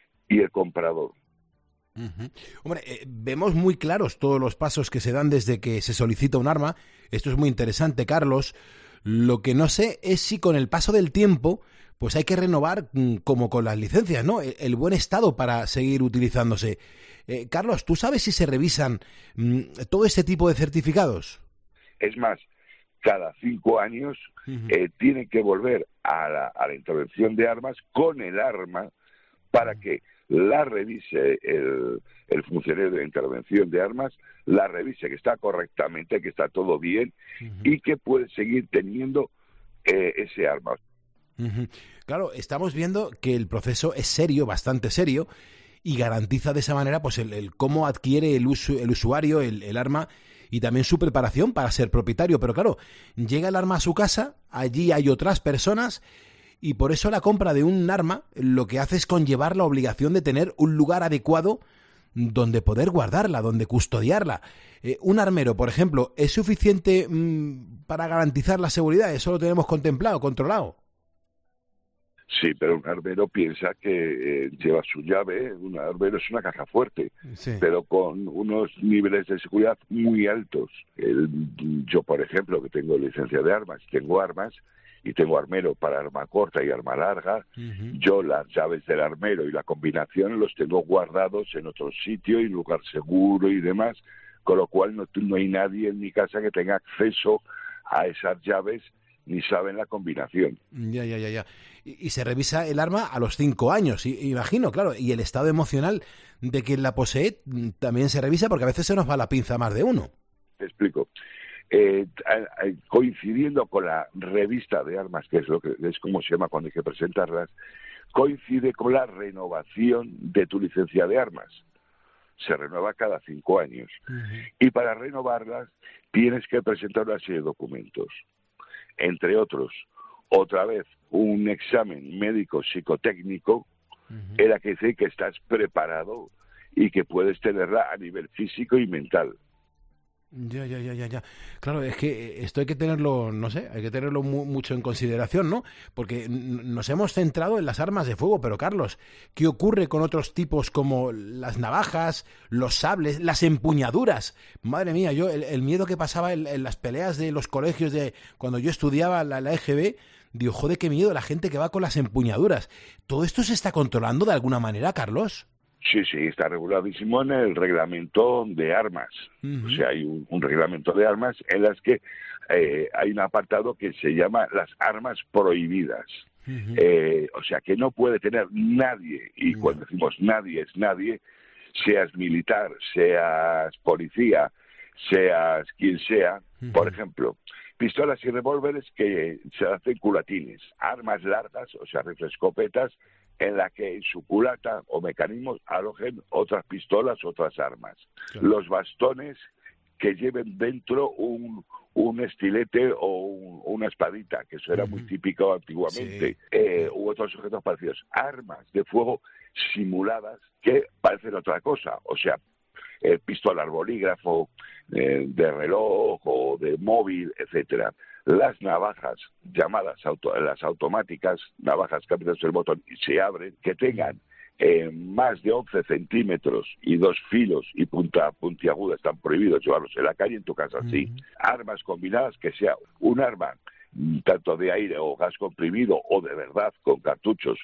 y el comprador. Uh-huh. Hombre, eh, vemos muy claros todos los pasos que se dan desde que se solicita un arma. Esto es muy interesante, Carlos. Lo que no sé es si con el paso del tiempo pues hay que renovar, como con las licencias, ¿no?, el, el buen estado para seguir utilizándose. Eh, Carlos, ¿tú sabes si se revisan mmm, todo este tipo de certificados? Es más, cada cinco años uh-huh. eh, tienen que volver a la, a la intervención de armas con el arma para que la revise el, el funcionario de intervención de armas, la revise que está correctamente, que está todo bien uh-huh. y que puede seguir teniendo eh, ese arma. Uh-huh. Claro, estamos viendo que el proceso es serio, bastante serio, y garantiza de esa manera pues el, el cómo adquiere el, uso, el usuario el, el arma y también su preparación para ser propietario. Pero claro, llega el arma a su casa, allí hay otras personas, y por eso la compra de un arma lo que hace es conllevar la obligación de tener un lugar adecuado donde poder guardarla, donde custodiarla. Eh, un armero, por ejemplo, ¿es suficiente mmm, para garantizar la seguridad? ¿Eso lo tenemos contemplado, controlado? Sí, pero un armero piensa que eh, lleva su llave. Un armero es una caja fuerte, sí. pero con unos niveles de seguridad muy altos. El, yo, por ejemplo, que tengo licencia de armas, tengo armas, y tengo armero para arma corta y arma larga, uh-huh. yo las llaves del armero y la combinación los tengo guardados en otro sitio y lugar seguro y demás, con lo cual no, no hay nadie en mi casa que tenga acceso a esas llaves ni saben la combinación. Ya, ya, ya, ya. Y, y se revisa el arma a los cinco años, y, imagino, claro, y el estado emocional de quien la posee también se revisa, porque a veces se nos va la pinza más de uno. Te explico. Eh, coincidiendo con la revista de armas, que es lo que es como se llama cuando hay que presentarlas, coincide con la renovación de tu licencia de armas. Se renueva cada cinco años. Uh-huh. Y para renovarlas tienes que presentar una serie de documentos. Entre otros, otra vez, un examen médico psicotécnico, uh-huh. era que dice que estás preparado y que puedes tenerla a nivel físico y mental. Ya, ya, ya, ya, ya. Claro, es que esto hay que tenerlo, no sé, hay que tenerlo mu mucho en consideración, ¿no? Porque nos hemos centrado en las armas de fuego, pero Carlos, ¿qué ocurre con otros tipos como las navajas, los sables, las empuñaduras? Madre mía, yo el, el miedo que pasaba en, en las peleas de los colegios de cuando yo estudiaba la, la E G B, digo, joder, qué miedo la gente que va con las empuñaduras. ¿Todo esto se está controlando de alguna manera, Carlos? Sí, sí, está reguladísimo en el reglamento de armas. Uh-huh. O sea, hay un, un reglamento de armas en las que eh, hay un apartado que se llama las armas prohibidas. Uh-huh. Eh, o sea, que no puede tener nadie, y uh-huh. cuando decimos nadie es nadie, seas militar, seas policía, seas quien sea, uh-huh. por ejemplo, pistolas y revólveres que se hacen culatines, armas largas, o sea, escopetas, en la que en su culata o mecanismos alojen otras pistolas, otras armas. Claro. Los bastones que lleven dentro un, un estilete o un, una espadita, que eso era uh-huh. muy típico antiguamente, sí. eh, u otros objetos parecidos. Armas de fuego simuladas que parecen otra cosa, o sea, eh, pistolas bolígrafo, eh, de reloj o de móvil, etcétera. Las navajas, llamadas auto, las automáticas, navajas que aprietas el botón y se abren, que tengan eh, más de once centímetros y dos filos y punta puntiaguda, están prohibidos llevarlos en la calle, en tu casa sí. Uh-huh. Armas combinadas, que sea un arma tanto de aire o gas comprimido o de verdad con cartuchos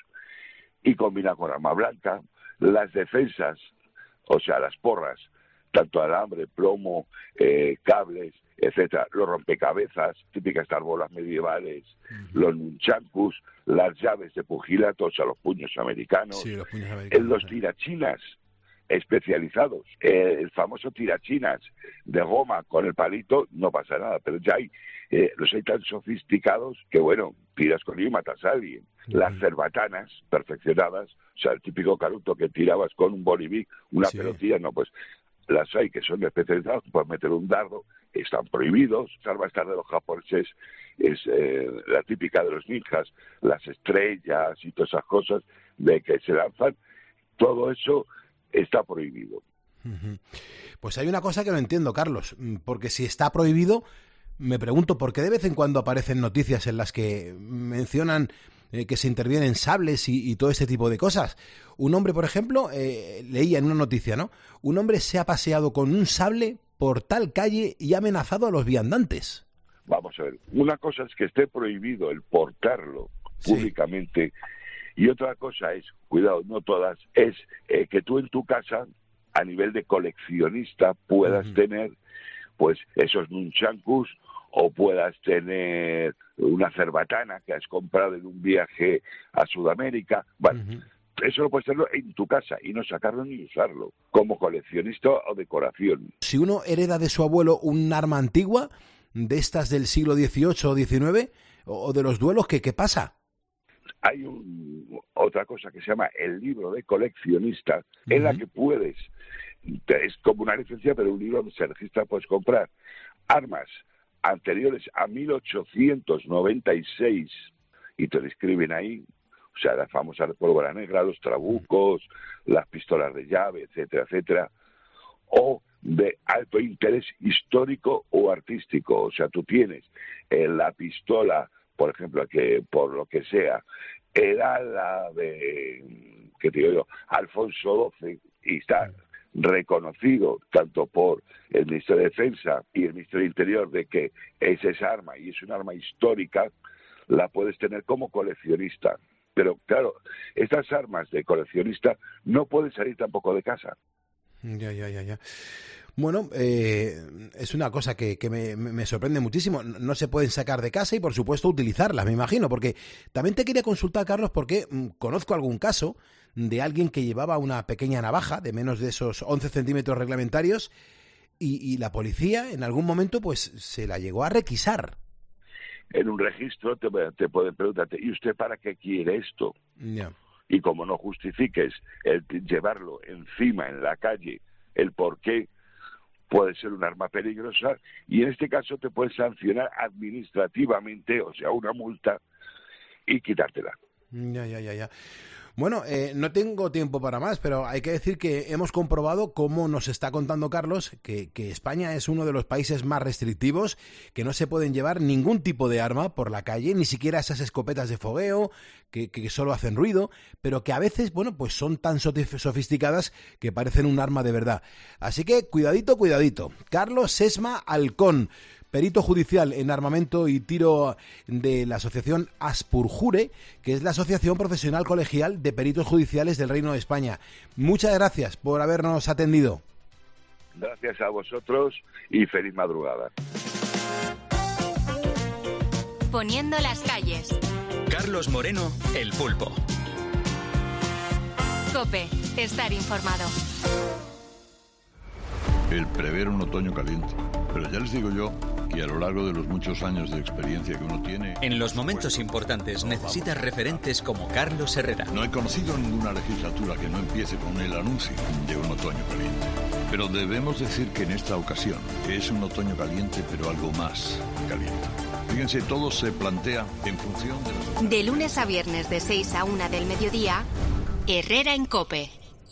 y combinada con arma blanca. Las defensas, o sea, las porras, tanto alambre, plomo, eh, cables, etcétera, los rompecabezas, típicas estas bolas medievales, uh-huh. los nunchakus, las llaves de pugilato, o sea, los puños americanos, sí, los, puños americanos, los tirachinas especializados, eh, el famoso tirachinas de goma con el palito, no pasa nada, pero ya hay, eh, los hay tan sofisticados que, bueno, tiras con ello y matas a alguien. Uh-huh. Las cerbatanas perfeccionadas, o sea, el típico caruto que tirabas con un bolivic, una sí. pelotilla, no, pues las hay que son especializadas, puedes meter un dardo, están prohibidos. Armas estas de los japoneses es eh, la típica de los ninjas, las estrellas y todas esas cosas de que se lanzan, todo eso está prohibido. Uh-huh. Pues hay una cosa que no entiendo, Carlos, porque si está prohibido, me pregunto por qué de vez en cuando aparecen noticias en las que mencionan eh, que se intervienen sables y, y todo este tipo de cosas. Un hombre, por ejemplo, eh, leía en una noticia, ¿no? Un hombre se ha paseado con un sable por tal calle y ha amenazado a los viandantes. Vamos a ver, una cosa es que esté prohibido el portarlo sí. públicamente y otra cosa es, cuidado, no todas, es eh, que tú en tu casa, a nivel de coleccionista, puedas uh-huh. tener pues esos nunchakus o puedas tener una cerbatana que has comprado en un viaje a Sudamérica. Bueno, uh-huh. eso lo puedes tenerlo en tu casa y no sacarlo ni usarlo, como coleccionista o decoración. Si uno hereda de su abuelo un arma antigua, de estas del siglo dieciocho o diecinueve, o de los duelos, ¿qué, qué pasa? Hay un, otra cosa que se llama el libro de coleccionista, uh-huh. en la que puedes, es como una licencia, pero un libro donde se registra, puedes comprar armas anteriores a mil ochocientos noventa y seis y te lo escriben ahí, o sea, la famosa pólvora negra, los trabucos, las pistolas de llave, etcétera, etcétera, o de alto interés histórico o artístico, o sea, tú tienes eh, la pistola, por ejemplo, que por lo que sea, era la de, ¿qué te digo yo?, Alfonso doce, y está reconocido tanto por el Ministerio de Defensa y el Ministerio de Interior de que es esa arma y es un arma histórica, la puedes tener como coleccionista. Pero claro, estas armas de coleccionista no pueden salir tampoco de casa. Ya, ya, ya, ya. Bueno, eh, es una cosa que, que me, me sorprende muchísimo. No se pueden sacar de casa y, por supuesto, utilizarlas, me imagino. Porque también te quería consultar, Carlos, porque mmm, conozco algún caso de alguien que llevaba una pequeña navaja de menos de esos once centímetros reglamentarios y, y la policía en algún momento pues se la llegó a requisar. En un registro te, te pueden preguntarte, ¿y usted para qué quiere esto? Yeah. Y como no justifiques el llevarlo encima en la calle, el por qué, puede ser un arma peligrosa y en este caso te pueden sancionar administrativamente, o sea, una multa y quitártela. Ya, ya, ya, ya. Bueno, eh, no tengo tiempo para más, pero hay que decir que hemos comprobado, como nos está contando Carlos, que, que España es uno de los países más restrictivos, que no se pueden llevar ningún tipo de arma por la calle, ni siquiera esas escopetas de fogueo que, que solo hacen ruido, pero que a veces, bueno, pues son tan sofisticadas que parecen un arma de verdad. Así que cuidadito, cuidadito. Carlos Sesma Halcón, perito judicial en armamento y tiro de la asociación Aspurjure, que es la Asociación Profesional Colegial de Peritos Judiciales del Reino de España. Muchas gracias por habernos atendido. Gracias a vosotros y feliz madrugada. Poniendo las calles. Carlos Moreno, El Pulpo. COPE, estar informado. El prever un otoño caliente. Pero ya les digo yo que a lo largo de los muchos años de experiencia que uno tiene... En los momentos importantes necesitas referentes como Carlos Herrera. No he conocido ninguna legislatura que no empiece con el anuncio de un otoño caliente. Pero debemos decir que en esta ocasión es un otoño caliente, pero algo más caliente. Fíjense, todo se plantea en función de... Los... De lunes a viernes de seis a una del mediodía, Herrera en COPE.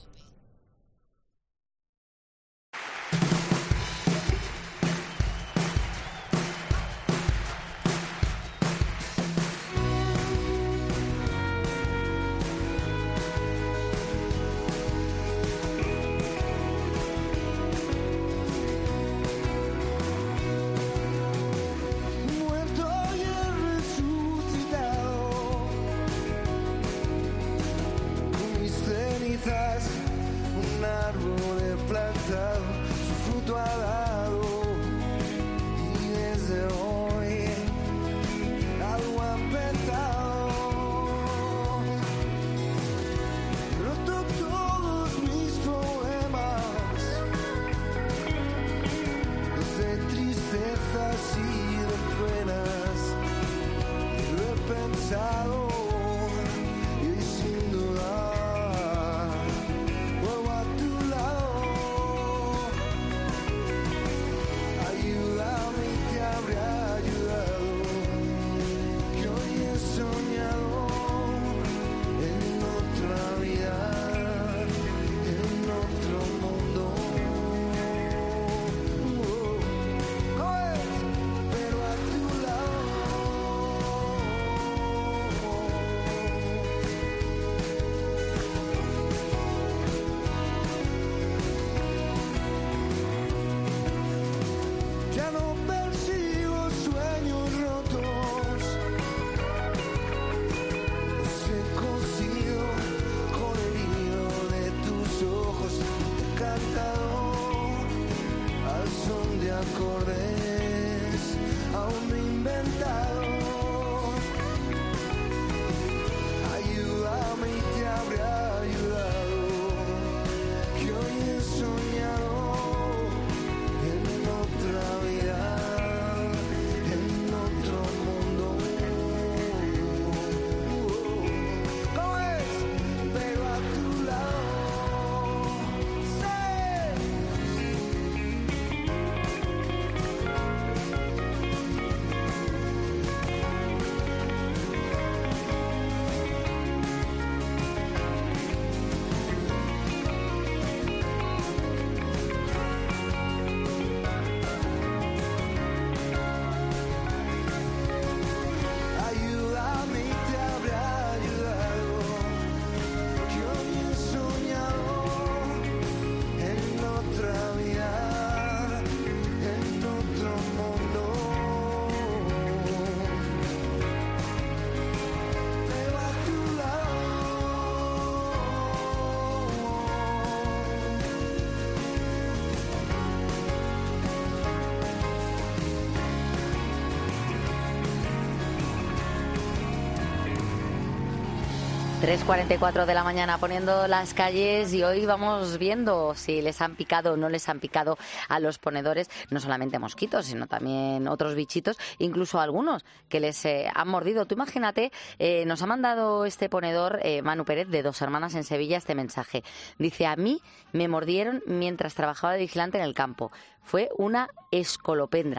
tres cuarenta y cuatro de la mañana poniendo las calles, y hoy vamos viendo si les han picado o no les han picado a los ponedores, no solamente mosquitos, sino también otros bichitos, incluso algunos que les eh, han mordido. Tú imagínate, eh, nos ha mandado este ponedor, eh, Manu Pérez, de Dos Hermanas en Sevilla, este mensaje. Dice: a mí me mordieron mientras trabajaba de vigilante en el campo. Fue una escolopendra.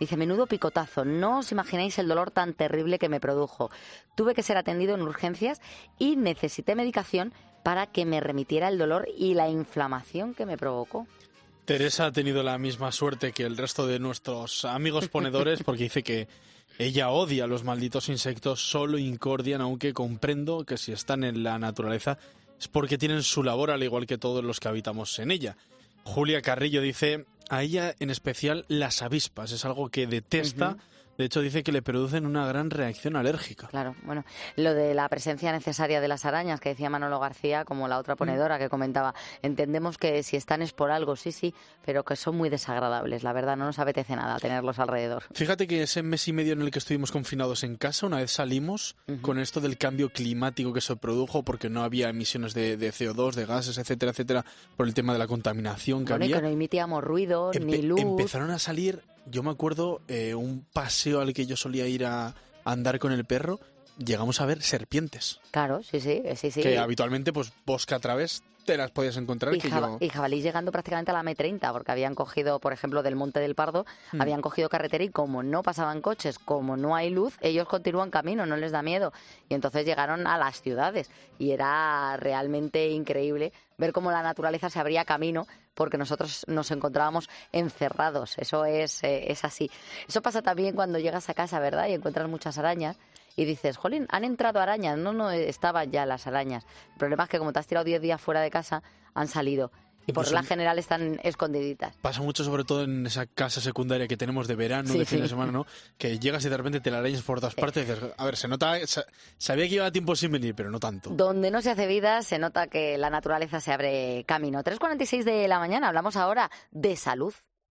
Dice, menudo picotazo, no os imagináis el dolor tan terrible que me produjo. Tuve que ser atendido en urgencias y necesité medicación para que me remitiera el dolor y la inflamación que me provocó. Teresa ha tenido la misma suerte que el resto de nuestros amigos ponedores porque dice que ella odia a los malditos insectos, solo incordian, aunque comprendo que si están en la naturaleza es porque tienen su labor al igual que todos los que habitamos en ella. Julia Carrillo dice, a ella en especial las avispas, es algo que detesta. Uh-huh. De hecho, dice que le producen una gran reacción alérgica. Claro, bueno, lo de la presencia necesaria de las arañas, que decía Manolo García, como la otra ponedora que comentaba, entendemos que si están es por algo, sí, sí, pero que son muy desagradables. La verdad, no nos apetece nada tenerlos alrededor. Fíjate que ese mes y medio en el que estuvimos confinados en casa, una vez salimos uh-huh. con esto del cambio climático que se produjo, porque no había emisiones de, de C O dos, de gases, etcétera, etcétera, por el tema de la contaminación que bueno, había. Y que no emitíamos ruido, Empe- ni luz. Empezaron a salir... Yo me acuerdo eh, un paseo al que yo solía ir a andar con el perro, llegamos a ver serpientes. Claro, sí, sí, sí, sí. Que habitualmente, pues, bosque a través te las podías encontrar. Y, que jaba- yo... y jabalís llegando prácticamente a la eme treinta, porque habían cogido, por ejemplo, del Monte del Pardo, mm. habían cogido carretera y como no pasaban coches, como no hay luz, ellos continúan camino, no les da miedo. Y entonces llegaron a las ciudades y era realmente increíble ver cómo la naturaleza se abría camino porque nosotros nos encontrábamos encerrados. Eso es, eh, es así. Eso pasa también cuando llegas a casa, ¿verdad? Y encuentras muchas arañas y dices, jolín, han entrado arañas. No, no, estaban ya las arañas. El problema es que como te has tirado diez días fuera de casa, han salido. Y por la general están escondiditas. Pasa mucho, sobre todo en esa casa secundaria que tenemos de verano, sí, de fin sí. de semana, ¿no? Que llegas y de repente te la arañas por todas partes y dices, a ver, se nota, sabía que iba tiempo sin venir, pero no tanto. Donde no se hace vida, se nota que la naturaleza se abre camino. tres cuarenta y seis de la mañana, hablamos ahora de salud.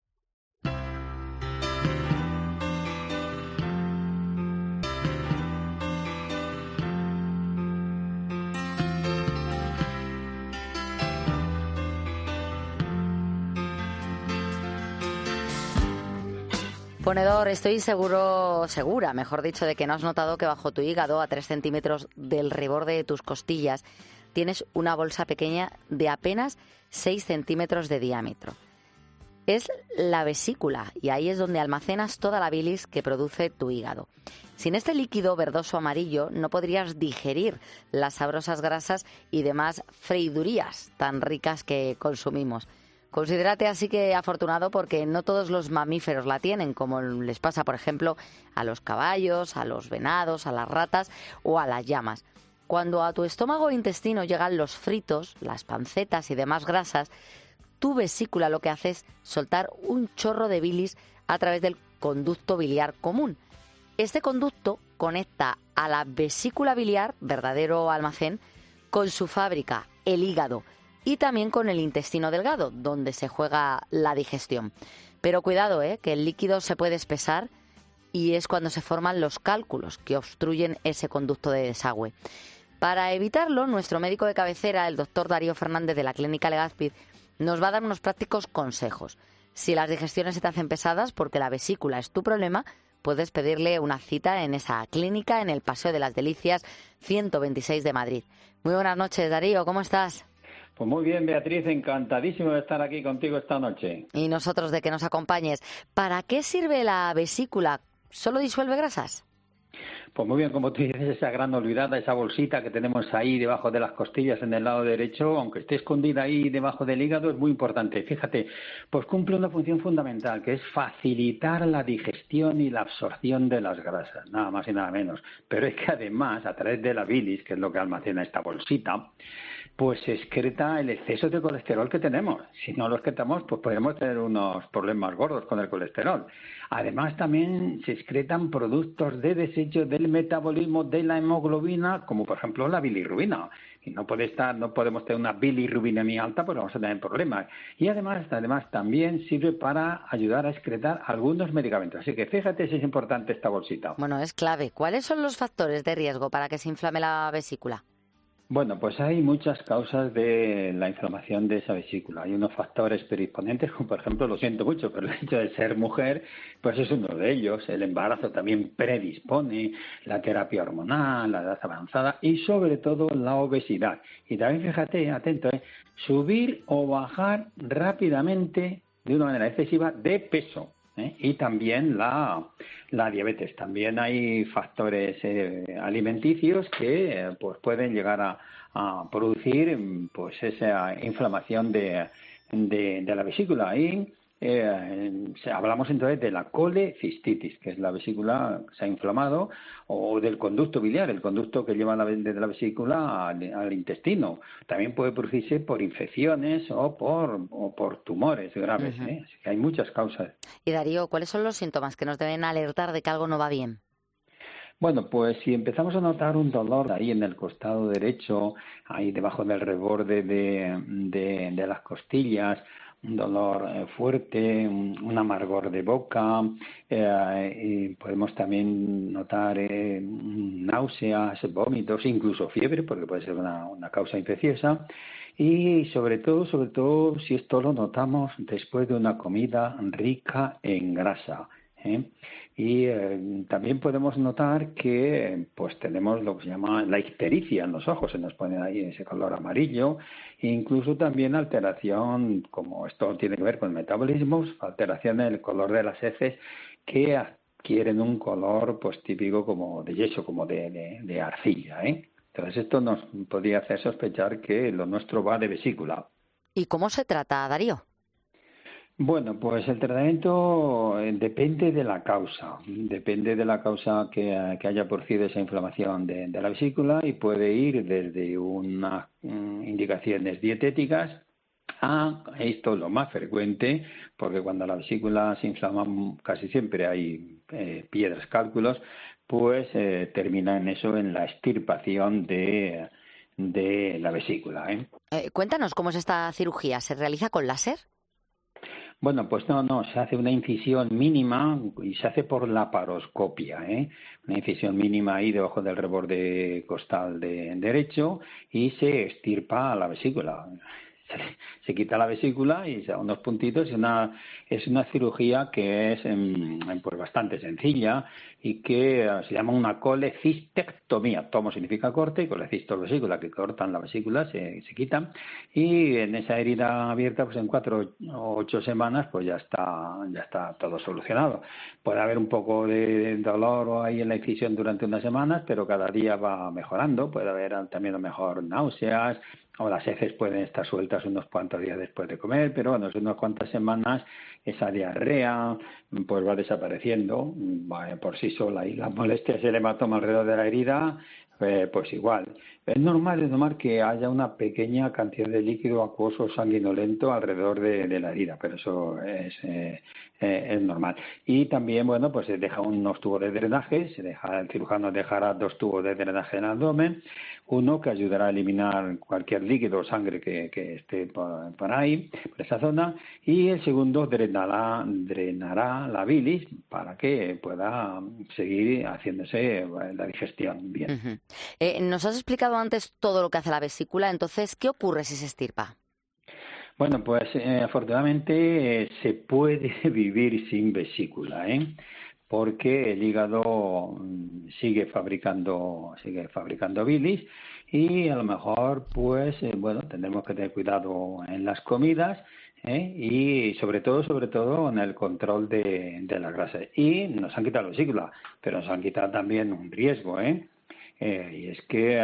Ponedor, estoy seguro, segura, mejor dicho, de que no has notado que bajo tu hígado, a tres centímetros del reborde de tus costillas, tienes una bolsa pequeña de apenas seis centímetros de diámetro. Es la vesícula y ahí es donde almacenas toda la bilis que produce tu hígado. Sin este líquido verdoso amarillo no podrías digerir las sabrosas grasas y demás freidurías tan ricas que consumimos. Considérate así que afortunado porque no todos los mamíferos la tienen, como les pasa, por ejemplo, a los caballos, a los venados, a las ratas o a las llamas. Cuando a tu estómago e intestino llegan los fritos, las pancetas y demás grasas, tu vesícula lo que hace es soltar un chorro de bilis a través del conducto biliar común. Este conducto conecta a la vesícula biliar, verdadero almacén, con su fábrica, el hígado, y también con el intestino delgado, donde se juega la digestión. Pero cuidado, ¿eh? que el líquido se puede espesar y es cuando se forman los cálculos que obstruyen ese conducto de desagüe. Para evitarlo, nuestro médico de cabecera, el doctor Darío Fernández de la Clínica Legazpi, nos va a dar unos prácticos consejos. Si las digestiones se te hacen pesadas porque la vesícula es tu problema, puedes pedirle una cita en esa clínica en el Paseo de las Delicias ciento veintiséis de Madrid. Muy buenas noches, Darío, ¿cómo estás? Pues muy bien, Beatriz, encantadísimo de estar aquí contigo esta noche. Y nosotros de que nos acompañes. ¿Para qué sirve la vesícula? ¿Solo disuelve grasas? Pues muy bien, como tú dices, esa gran olvidada, esa bolsita que tenemos ahí debajo de las costillas en el lado derecho, aunque esté escondida ahí debajo del hígado, es muy importante. Fíjate, pues cumple una función fundamental, que es facilitar la digestión y la absorción de las grasas, nada más y nada menos. Pero es que además, a través de la bilis, que es lo que almacena esta bolsita, pues se excreta el exceso de colesterol que tenemos. Si no lo excretamos, pues podemos tener unos problemas gordos con el colesterol. Además, también se excretan productos de desecho del metabolismo de la hemoglobina, como por ejemplo la bilirrubina. Y no puede estar, no podemos tener una bilirrubinemia alta, pues vamos a tener problemas. Y además, además también sirve para ayudar a excretar algunos medicamentos. Así que fíjate si es importante esta bolsita. Bueno, es clave. ¿Cuáles son los factores de riesgo para que se inflame la vesícula? Bueno, pues hay muchas causas de la inflamación de esa vesícula. Hay unos factores predisponentes, como por ejemplo, lo siento mucho, pero el hecho de ser mujer, pues es uno de ellos. El embarazo también predispone, la terapia hormonal, la edad avanzada y sobre todo la obesidad. Y también fíjate, atento, ¿eh? subir o bajar rápidamente, de una manera excesiva, de peso. ¿eh? Y también la, la diabetes. También hay factores eh, alimenticios que eh, pues pueden llegar a, a producir pues esa inflamación de, de, de la vesícula. Y eh, hablamos entonces de la colecistitis, que es la vesícula que se ha inflamado, o del conducto biliar, el conducto que lleva la, desde la vesícula al, al intestino. También puede producirse por infecciones o por, o por tumores graves. Uh-huh. ¿eh? Así que hay muchas causas. Y Darío, ¿cuáles son los síntomas que nos deben alertar de que algo no va bien? Bueno, pues si empezamos a notar un dolor ahí en el costado derecho, ahí debajo del reborde de, de, de las costillas, un dolor eh, fuerte, un, un amargor de boca, eh, y podemos también notar eh, náuseas, vómitos, incluso fiebre, porque puede ser una, una causa infecciosa. Y sobre todo, sobre todo, si esto lo notamos después de una comida rica en grasa. ¿eh? Y eh, también podemos notar que pues tenemos lo que se llama la ictericia en los ojos, se nos pone ahí ese color amarillo, e incluso también alteración, como esto tiene que ver con metabolismos, alteración en el color de las heces que adquieren un color pues típico como de yeso, como de, de, de arcilla, ¿eh? Entonces esto nos podría hacer sospechar que lo nuestro va de vesícula. ¿Y cómo se trata, Darío? Bueno, pues el tratamiento depende de la causa, depende de la causa que, que haya producido esa inflamación de, de la vesícula y puede ir desde unas um, indicaciones dietéticas a esto es lo más frecuente, porque cuando la vesícula se inflama casi siempre hay eh, piedras, cálculos, pues eh, termina en eso, en la extirpación de, de la vesícula. ¿eh? Eh, cuéntanos cómo es esta cirugía, ¿se realiza con láser? Bueno, pues no, no, se hace una incisión mínima y se hace por laparoscopia, ¿eh? Una incisión mínima ahí debajo del reborde costal de, derecho y se extirpa la vesícula. Se, se quita la vesícula y se da unos puntitos. Y una, es una cirugía que es em, pues bastante sencilla y que uh, se llama una colecistectomía. Tomo significa corte y colecisto vesícula, que cortan la vesícula, se, se quitan. Y en esa herida abierta, pues en cuatro o ocho semanas, pues ya está, ya está todo solucionado. Puede haber un poco de dolor ahí en la incisión durante unas semanas, pero cada día va mejorando. Puede haber también a lo mejor náuseas, o las heces pueden estar sueltas unos cuantos días después de comer, pero bueno, en unas cuantas semanas esa diarrea pues va desapareciendo va por sí sola, y las molestias y el hematoma alrededor de la herida eh, pues igual. Es normal, es normal que haya una pequeña cantidad de líquido acuoso sanguinolento alrededor de, de la herida, pero eso es, eh, eh, es normal. Y también, bueno, pues se deja unos tubos de drenaje, se deja, el cirujano dejará dos tubos de drenaje en el abdomen, uno que ayudará a eliminar cualquier líquido o sangre que, que esté por, por ahí, por esa zona, y el segundo drenará, drenará la bilis para que pueda seguir haciéndose la digestión bien. Uh-huh. Eh, nos has explicado antes todo lo que hace la vesícula, entonces, ¿qué ocurre si se extirpa? Bueno, pues eh, afortunadamente eh, se puede vivir sin vesícula, ¿eh? Porque el hígado sigue fabricando sigue fabricando bilis y a lo mejor pues eh, bueno, tendremos que tener cuidado en las comidas, ¿eh? Y sobre todo sobre todo en el control de, de las grasas. Y nos han quitado la vesícula, pero nos han quitado también un riesgo, ¿eh? Eh, y es que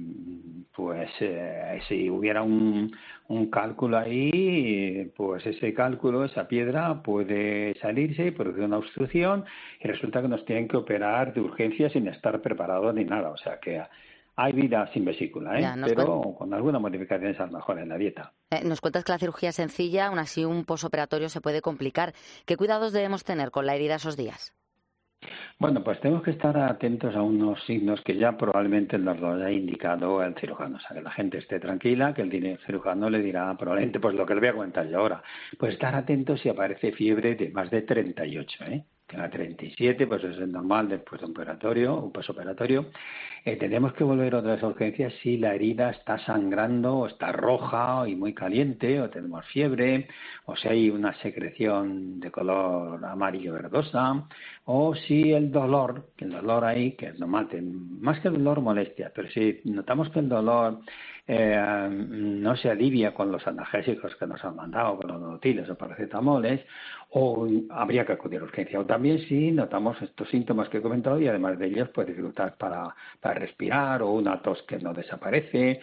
pues eh, si hubiera un, un cálculo ahí, pues ese cálculo, esa piedra puede salirse y producir una obstrucción y resulta que nos tienen que operar de urgencia sin estar preparados ni nada. O sea que hay vida sin vesícula, ¿eh? Ya, pero cuen... con algunas modificaciones a lo mejor en la dieta. Eh, nos cuentas que la cirugía es sencilla, aún así un posoperatorio se puede complicar. ¿Qué cuidados debemos tener con la herida esos días? Bueno, pues tenemos que estar atentos a unos signos que ya probablemente nos lo haya indicado el cirujano. O sea, que la gente esté tranquila, que el cirujano le dirá probablemente pues lo que le voy a comentar yo ahora. Pues estar atentos si aparece fiebre de más de treinta y ocho, ¿eh? Que a treinta y siete, pues eso es normal después de un operatorio, un posoperatorio. eh, tenemos que volver a otras urgencias si la herida está sangrando o está roja y muy caliente, o tenemos fiebre, o si hay una secreción de color amarillo verdosa, o si el dolor, el dolor ahí, que es normal, más que el dolor molestia, pero si notamos que el dolor eh, no se alivia con los analgésicos que nos han mandado, con los Donotiles o paracetamoles, o habría que acudir a urgencia. O también si notamos estos síntomas que he comentado y además de ellos pues dificultad para, para respirar, o una tos que no desaparece,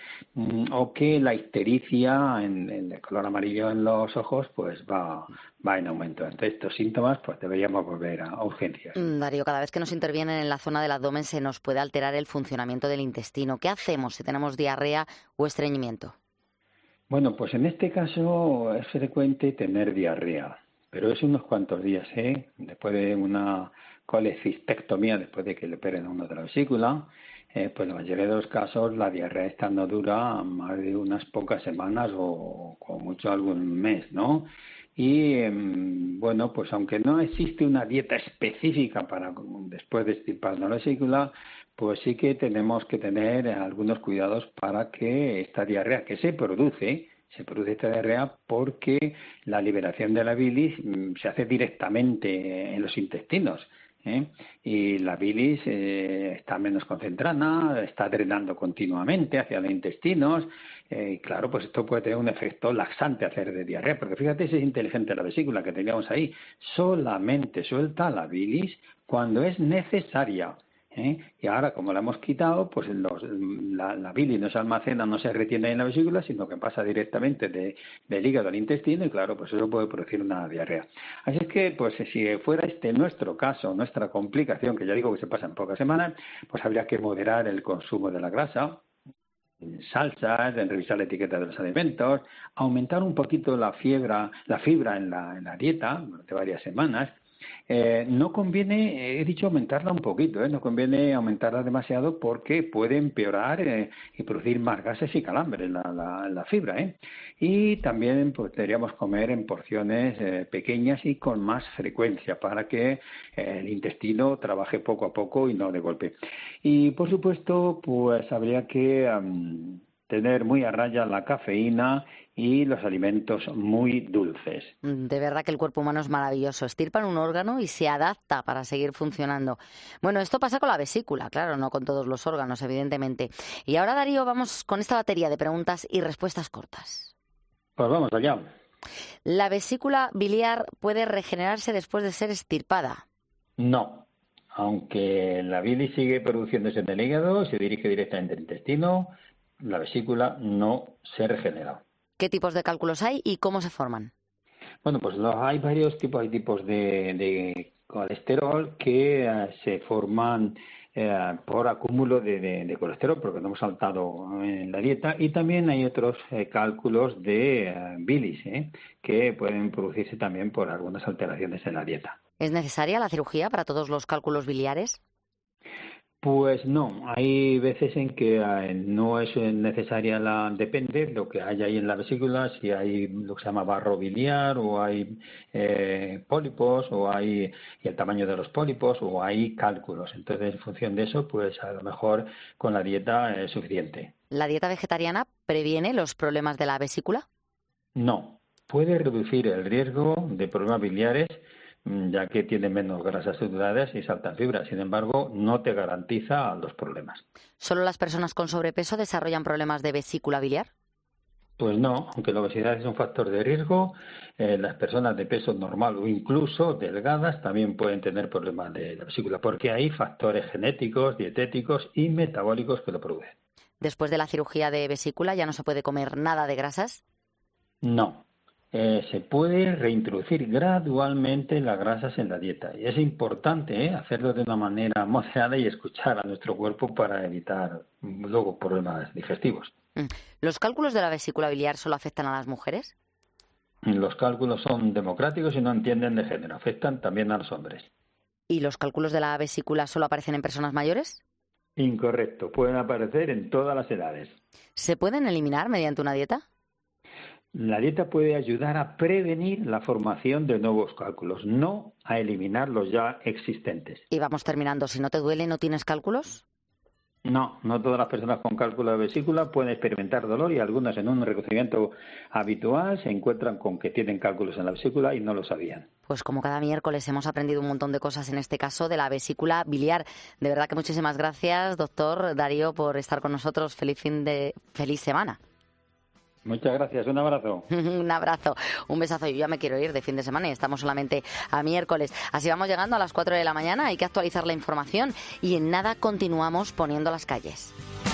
o que la ictericia en, en el color amarillo en los ojos pues va, va en aumento. Ante estos síntomas pues deberíamos volver a, a urgencias. Darío, cada vez que nos intervienen en la zona del abdomen se nos puede alterar el funcionamiento del intestino. ¿Qué hacemos si tenemos diarrea o estreñimiento? Bueno, pues en este caso es frecuente tener diarrea, pero es unos cuantos días, ¿eh? Después de una colecistectomía, después de que le operen a uno de la vesícula, eh, pues en la mayoría de los casos la diarrea esta no dura más de unas pocas semanas o como mucho algún mes, ¿no? Y eh, bueno, pues aunque no existe una dieta específica para después de extirpar la vesícula, pues sí que tenemos que tener algunos cuidados para que esta diarrea que se produce, se produce esta diarrea porque la liberación de la bilis se hace directamente en los intestinos, ¿eh? Y la bilis eh, está menos concentrada, está drenando continuamente hacia los intestinos, eh, y claro, pues esto puede tener un efecto laxante hacer de diarrea, porque fíjate si es inteligente la vesícula que teníamos ahí, solamente suelta la bilis cuando es necesaria. ¿Eh? Y ahora, como la hemos quitado, pues los, la, la bilis no se almacena, no se retiene en la vesícula, sino que pasa directamente de, del hígado al intestino y claro, pues eso puede producir una diarrea. Así es que, pues si fuera este nuestro caso, nuestra complicación, que ya digo que se pasa en pocas semanas, pues habría que moderar el consumo de la grasa, salsas, en revisar la etiqueta de los alimentos, aumentar un poquito la fibra, la fibra en la, en la dieta durante varias semanas. Eh, no conviene, he dicho aumentarla un poquito, ¿eh? No conviene aumentarla demasiado porque puede empeorar eh, y producir más gases y calambres la, la, la fibra, ¿eh? Y también pues, deberíamos comer en porciones eh, pequeñas y con más frecuencia para que eh, el intestino trabaje poco a poco y no de golpe. Y por supuesto, pues habría que um, tener muy a raya la cafeína y los alimentos muy dulces. De verdad que el cuerpo humano es maravilloso. Estirpan un órgano y se adapta para seguir funcionando. Bueno, esto pasa con la vesícula, claro, no con todos los órganos, evidentemente. Y ahora, Darío, vamos con esta batería de preguntas y respuestas cortas. Pues vamos allá. ¿La vesícula biliar puede regenerarse después de ser extirpada? No. Aunque la bilis sigue produciéndose en el hígado, se dirige directamente al intestino, la vesícula no se regenera. ¿Qué tipos de cálculos hay y cómo se forman? Bueno, pues los, hay varios tipos, hay tipos de, de colesterol que uh, se forman uh, por acúmulo de, de, de colesterol, porque no hemos saltado en la dieta, y también hay otros eh, cálculos de uh, bilis, ¿eh? que pueden producirse también por algunas alteraciones en la dieta. ¿Es necesaria la cirugía para todos los cálculos biliares? Pues no, hay veces en que eh, no es necesaria la, depende de lo que haya ahí en la vesícula, si hay lo que se llama barro biliar o hay eh, pólipos o hay y el tamaño de los pólipos o hay cálculos. Entonces, en función de eso, pues a lo mejor con la dieta es suficiente. ¿La dieta vegetariana previene los problemas de la vesícula? No, puede reducir el riesgo de problemas biliares, ya que tiene menos grasas saturadas y saltan fibra. Sin embargo, no te garantiza los problemas. ¿Solo las personas con sobrepeso desarrollan problemas de vesícula biliar? Pues no, aunque la obesidad es un factor de riesgo, eh, las personas de peso normal o incluso delgadas también pueden tener problemas de la vesícula, porque hay factores genéticos, dietéticos y metabólicos que lo producen. ¿Después de la cirugía de vesícula ya no se puede comer nada de grasas? No. Eh, se puede reintroducir gradualmente las grasas en la dieta. Y es importante ¿eh? hacerlo de una manera moderada y escuchar a nuestro cuerpo para evitar luego problemas digestivos. ¿Los cálculos de la vesícula biliar solo afectan a las mujeres? Los cálculos son democráticos y no entienden de género. Afectan también a los hombres. ¿Y los cálculos de la vesícula solo aparecen en personas mayores? Incorrecto. Pueden aparecer en todas las edades. ¿Se pueden eliminar mediante una dieta? La dieta puede ayudar a prevenir la formación de nuevos cálculos, no a eliminar los ya existentes. Y vamos terminando. Si no te duele, ¿no tienes cálculos? No, no todas las personas con cálculo de vesícula pueden experimentar dolor y algunas en un reconocimiento habitual se encuentran con que tienen cálculos en la vesícula y no lo sabían. Pues como cada miércoles hemos aprendido un montón de cosas en este caso de la vesícula biliar. De verdad que muchísimas gracias, doctor Darío, por estar con nosotros. Feliz fin de feliz semana. Muchas gracias, un abrazo. Un abrazo, un besazo. Yo ya me quiero ir de fin de semana y estamos solamente a miércoles. Así vamos llegando a las cuatro de la mañana, hay que actualizar la información y en nada continuamos poniendo las calles.